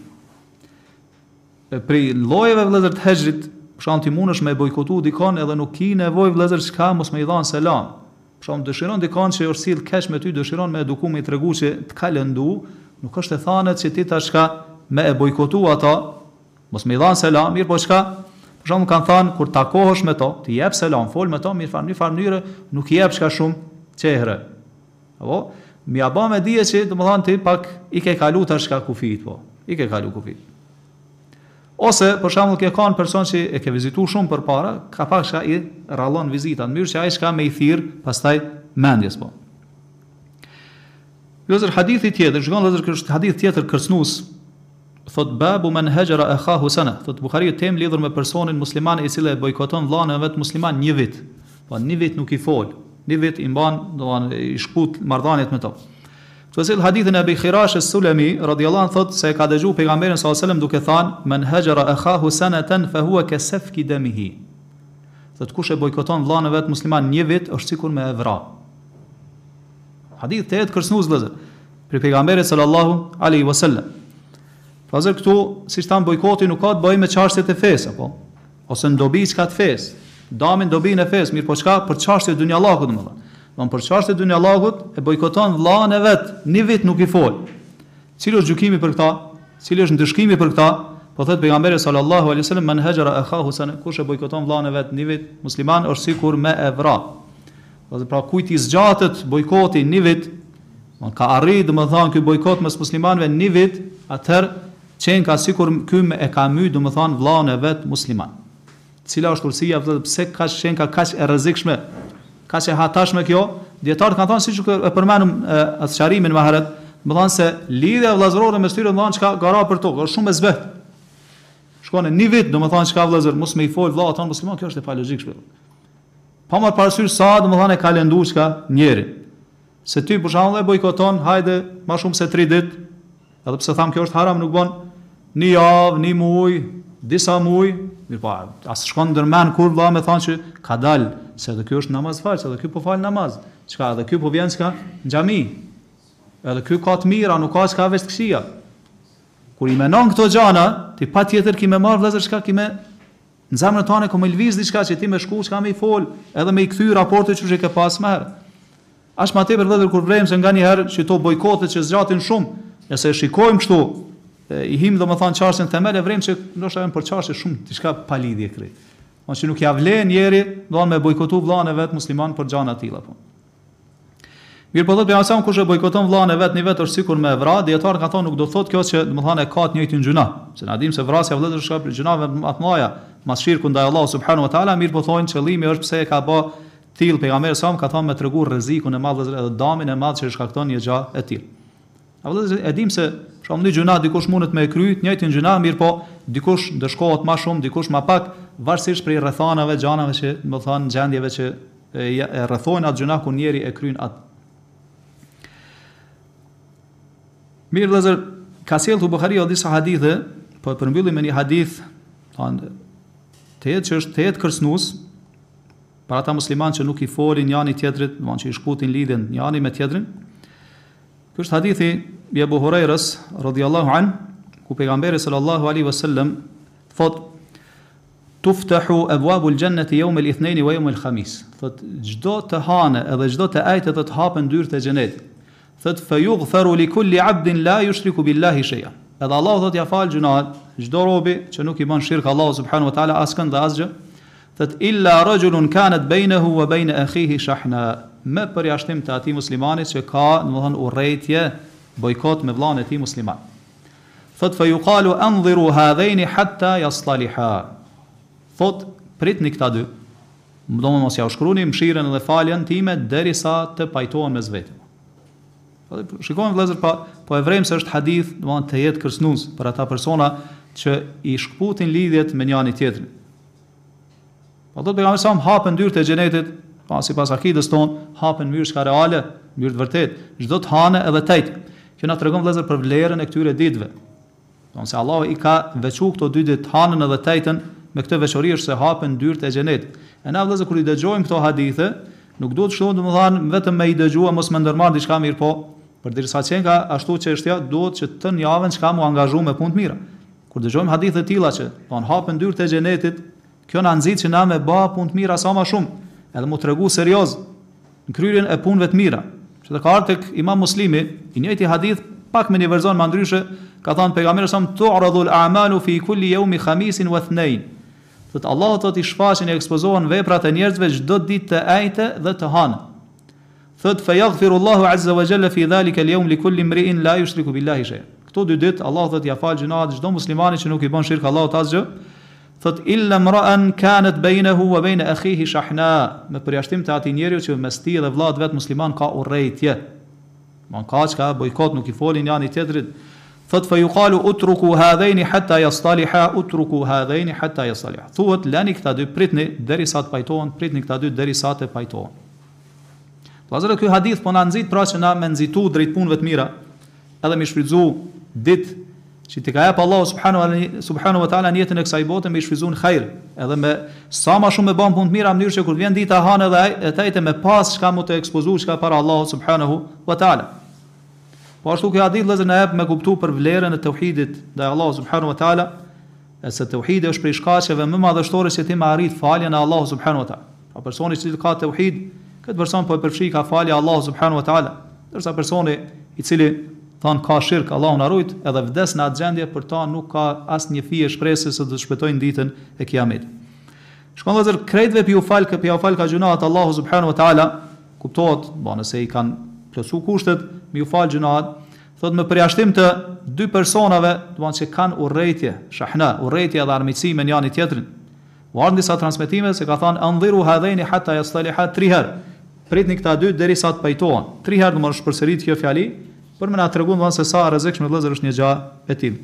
E pri llojeve vëllazër të hexhrit, për shkak ti mundesh me bojkotu dikon edhe nuk ki nevojë vëllazër çka mos më i dhan selam. Për shkak dëshiron dikon që është sill keq me ty, dëshiron me edukum i tregu që të ka lëndu, nuk është e thanet që ti tash ka me e bojkotu ata, mos më i dhan selam, mirë po çka? Për shkak kanë thënë kur takohesh me to, ti jep selam, fol me to, mirë fal, në fal mënyrë, nuk i jep çka shumë çehre. Apo mi aba me dije që domethënë ti pak i ke kalu tash ka kufit po. I ke kalu kufit. Ose për shembull ke kanë person që e ke vizituar shumë përpara, ka pak çka i rallon vizita, në mënyrë që ai çka me i thirr pastaj mendjes po. Lëzër hadithi tjetër, shkon lëzër kështë hadith tjetër kërcnues, thot babu man hajara akhahu sana, thot Buhariu tem lidhur me personin musliman i cili e bojkoton vllahën e vet musliman një vit. Po një vit nuk i fol. Një vit i mban, domthonë i shkut marrëdhëniet me to. Këto hadithin e Abi Khirash as-Sulami radhiyallahu anhu thot se ka dëgjuar pejgamberin sallallahu alajhi wasallam duke thënë man hajara akhahu sanatan fa huwa ka safki damihi. Thot kush e bojkoton vllahën e vet musliman një vit është sikur me e vra. Hadith të jetë kërcënues vëllezër për pejgamberin sallallahu alaihi wasallam. Pazër këtu, si shtan bojkoti nuk ka të bëjë me çështjet e fesë apo ose ndobi çka të fesë. Damin dobin e fesë, mirë po çka për çështjet e dunjallahut domethënë. Don për çështjet e dunjallahut e bojkoton vllahën e vet, një vit nuk i fol. Cili është gjykimi për këtë? Cili është ndëshkimi për këtë? Po thot pejgamberi sallallahu alaihi wasallam man hajara akhahu sana, kush e bojkoton vllahën e vet një vit, musliman është sikur me e vra. Do të pra kujt i zgjatet bojkoti një vit, don ka arrit domethënë ky bojkot mes muslimanëve një vit, atëherë qenë ka sikur ky e ka my domethënë vllahën e vet musliman. Cila është urësia, pse ka qenë ka kaq e rrezikshme, kaq e hatashme kjo? Dietarët kanë thënë siç e përmendëm atë çarimin më herët, do të thonë se lidhja vëllazërore mes tyre ndonjë çka gara për tokë, është shumë e zbet. Shkon në një vit, domethënë çka vëllazër mos më i fol vllahët tonë musliman, kjo është e palogjikshme. Pa marr parasysh sa domethënë e ka lënduar çka njëri. Se ty për shembull e bojkoton, hajde më shumë se tre ditë, edhe pse tham kjo është haram, nuk bën një javë, një muaj, disa muaj, mirë pa, as shkon ndërmend kur vëlla më thonë që ka dal, se edhe ky është namaz fal, se edhe ky po fal namaz. Çka edhe ky po vjen çka në xhami. Edhe ky ka të mira, nuk ka çka veç të këqija. Kur i menon këto gjana, ti patjetër ki më marr vëllazër çka ki më në zemrën tonë ku më lviz diçka që ti më shku, çka më i fol, edhe më i kthy raportet që ke pas më herë. As më tepër vëllazër kur vrem se nganjëherë që to bojkotet që zgjatin shumë, nëse e shikojmë kështu, i him domethënë çarsin themel e vrem që ndoshta janë për çarshe shumë diçka pa lidhje krejt. Ose nuk ja vlen njeri, do me bojkotu vllahën e vet musliman për gjana të tilla po. Mirë po thotë pejgamberi kush e bojkoton vllahën e vet në vet është sikur me vra, dietar ka thonë nuk do thotë kjo që domethënë e ka të njëjtin gjuna. Se na dim se vrasja vëllezër është për gjunave më të mëdha, mas shirku ndaj Allahut subhanahu wa taala, mirë po thonë qëllimi është pse e ka bë till pejgamberi sa ka thonë me tregu rrezikun e madh edhe damin e madh që shkakton një gjë e tillë. A vëllezër e dim se shumë një gjuna dikush mundet me e kryt, njëjtin gjuna, mirë po dikush ndëshkohet më shumë, dikush më pak, varësisht prej rrethanave, gjanave që do thonë gjendjeve që e, e rrethojnë atë gjuna ku njeri e kryen atë. Mirë vëllezër, ka sjellë Buhariu disa hadithe, po e përmbyllim me një hadith, thonë të jetë që është të jetë kërcënues, për ata musliman që nuk i folin njani tjetrit, do që i shkutin lidhjen njani me tjetrin. Ky është hadithi i Abu Hurairës radhiyallahu an, ku pejgamberi sallallahu alaihi wasallam thot: "Tuftahu abwabul jannati yawm al-ithnain wa yawm al-khamis." Thot çdo të hane edhe çdo të ajte do të hapen dyert e xhenetit. Thot fa yughfaru li kulli 'abdin la yushriku billahi shay'a. Edhe Allah thot ja fal gjunat çdo robi që nuk i bën shirk Allahu subhanahu wa taala askënd dhe asgjë. Thot illa rajulun kanat bainahu wa bain akhihi shahna. Me përjashtim të atij muslimanit që ka, domethënë, urrëtie, bojkot me vllain e tij musliman. Thot fa yuqalu anziru hadhaini hatta yastaliha. Thot pritni këta dy. Domethënë mos ja u shkruni mëshirën edhe faljen time derisa të pajtohen mes vetë. Shikojmë vëllezër, pa, po e vrem se është hadith, domethënë të jetë kërcënues për ata persona që i shkputin lidhjet me njëri tjetrin. Po do të pejgamberi sa hapen dyert e xhenetit, pa sipas akidës tonë, hapen mënyrë shka reale, mënyrë të vërtet, çdo të hane edhe tejt. Kjo na tregon vëllezër për vlerën e këtyre ditëve. Domethënë se Allahu i ka veçuar këto dy ditë, hanën edhe tejtën, me këtë veçori është se hapen dyert e xhenetit. E na vëllezër kur i dëgjojmë këto hadithe, nuk duhet shtohet domethënë vetëm me i dëgjuar mos më ndërmarr diçka mirë, po përderisa që ka ashtu çështja duhet që të javën çka mu angazhu me punë të mira. Kur dëgjojmë hadithe të tilla që thon hapen dyert e xhenetit, kjo na nxit që na me bë punë të mira sa më shumë, edhe mu tregu serioz në kryerjen e punëve të mira. Që të ka ardhur tek Imam Muslimi, i njëjti hadith pak me një verzon më ndryshe, ka thënë pejgamberi sa tu'radu al-a'malu fi kulli yawmi khamisin wa ithnain. Thot Allahu thot i shfaqen e ekspozohen veprat e njerëzve çdo ditë të ajte dhe të hanë. Thot fa yaghfiru Allahu azza wa jalla fi dhalika al-yawm li kulli imri'in la yushriku billahi shay'a. Këto dy ditë Allahu thot ja fal gjunat çdo muslimani që nuk i bën shirk Allahut asgjë. Thot illa imra'an kanat bainahu wa bain akhihi shahna. Me përjashtim të atij njeriu që mes tij dhe vllat vet musliman ka urrëtie. Man ka çka bojkot, nuk i folin njëri tjetrit. Thot fa yuqalu utruku hadhaini hatta yastaliha, utruku hadhaini hatta yastaliha. Thuhet lani këta dy, pritni derisa të pajtohen, pritni këta dy derisa të pajtohen. Vëllazër, ky hadith po na nxit pra që na me nxitu drejt punëve të mira, edhe me shfrytzu ditë që ti ka jap Allahu subhanahu subhanahu wa taala në jetën e kësaj bote, me shfrytzuar hajr, edhe me sa më shumë me bën punë të mira, në mënyrë që kur vjen dita hanë edhe atë me pas çka mund të ekspozuar çka para Allahu subhanahu wa taala. Po ashtu kjo hadith vëllezër na jep me kuptu për vlerën e tauhidit ndaj Allahu subhanahu wa taala, e se tauhidi është prej shkaqeve më madhështore që ti më arrit faljen e Allahu subhanahu wa taala. Pa personi që ka tauhid, këtë person po e përfshi ka falja Allahu subhanahu wa taala, ndërsa personi i cili thon ka shirk, Allahu na rujt, edhe vdes në atë gjendje, për ta nuk ka asnjë fije shpresë se do të shpëtojnë ditën e Kiametit. Shkon vëllezër, krejtve pi u fal, pi u fal ka gjunat Allahu subhanahu wa taala, kuptohet, bo nëse i kanë plotsu kushtet, mi u fal gjunat, thot me përjashtim të dy personave, do të thonë që kanë urrëtie, shahna, urrëtie dhe armiqësi me njëri tjetrin. U ardhin disa transmetime se ka thënë anziru hadhaini hatta yastaliha tri herë. Pritni këta dy derisa të pajtohen. Tri herë do të shpërsërit kjo fjali, për më na tregon se sa rrezikshme vëllezër është një gjë e tillë.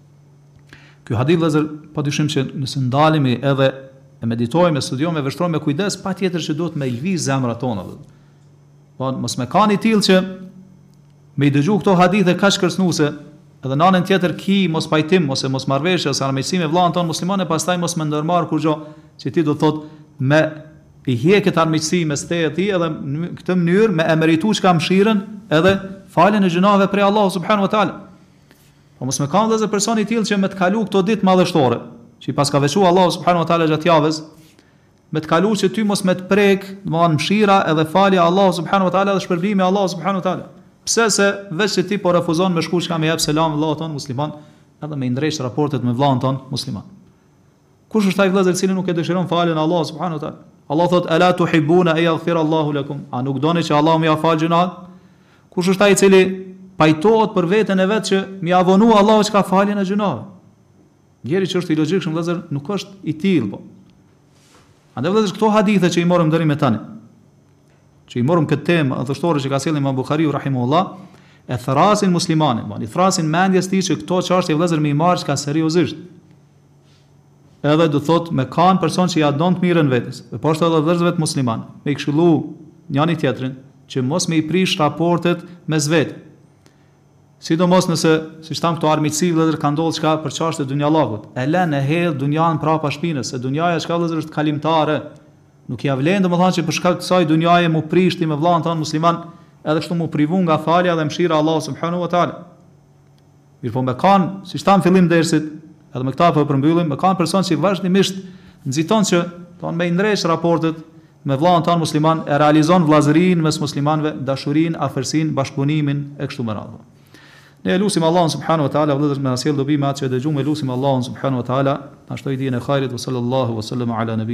Ky hadith vëllezër, padyshim që nëse ndalemi edhe e meditojmë, e studiojmë, e vështrojmë me kujdes, patjetër që duhet me lviz zemrat tona. Po mos me kanë i tillë që me i dëgju këto hadithe kaq kërcënuese, edhe në anën tjetër ki mos pajtim ose mos marrëveshje ose armiqësi me vllahën ton musliman, e pastaj mos më ndërmarr kur gjë që ti do të thot me i hjeket armiqësi mes teje ti, edhe në këtë mënyrë me e meritu çka mëshirën edhe faljen e gjunave prej Allahu subhanahu wa taala. Po mos më kanë vëllezër personi i tillë që me të kalu këto ditë madhështore, që i pas ka veçuar Allahu subhanahu wa taala gjatë javës, me të kalu që ty mos me të prek, domthonë mëshira edhe falja Allahu subhanahu wa taala dhe shpërblimi Allahu subhanahu wa taala. Pse se veç që ti po refuzon me shku çka me jap selam vllahut ton musliman, edhe me ndresh raportet me vllahun ton musliman. Kush është ai vëllezër i cili nuk e dëshiron faljen Allahu subhanahu wa taala? Allah thot ala tuhibuna ay yaghfir Allahu lakum. A nuk doni që Allahu më ia fal gjunat? Kush është ai i cili pajtohet për veten e vet që më ia vonu Allahu çka faljen e gjunave? Njeri që është i logjikshëm vëllezër nuk është i tillë po. Andaj vëllezër këto hadithe që i morëm deri me tani, që i morëm këtë temë adhështore që ka sjellë Imam Buhariu rahimahullah, e thrasin muslimanin, i thrasin mendjes tij që këto çështje vëllezër më i marr çka seriozisht. Edhe do thot me kanë person që ja don të mirën vetes, e po ashtu edhe vëllezërve musliman, me i këshillu njëri tjetrin që mos me i prish raportet mes vetë. Sidomos nëse, siç tham këto armiqësi vëllezër kanë ndodhur çka për çështje dunjallahut. E lën e hedh dunjan prapa shpinës, se dunjaja çka vëllezër është kalimtare. Nuk ja vlen domethënë që për shkak të kësaj dunjaje mu prishti me vllahën tan musliman, edhe kështu mu privu nga falja dhe mëshira e Allahut subhanahu wa taala. Mirpo me kanë, si tham fillim dersit, edhe me këta po e përmbyllim, me kanë person që vazhdimisht nxiton që ton me ndresh raportet me vllahën tan musliman, e realizon vllazërinë mes muslimanëve, dashurinë, afërsinë, bashkëpunimin e kështu me radhë. Ne elusim Allahun subhanahu wa taala, vëllezër, me asjell dobi me atë që dëgjojmë, elusim Allahun subhanahu wa taala, na shtoj dijen e hajrit, sallallahu wa sallam ala nabi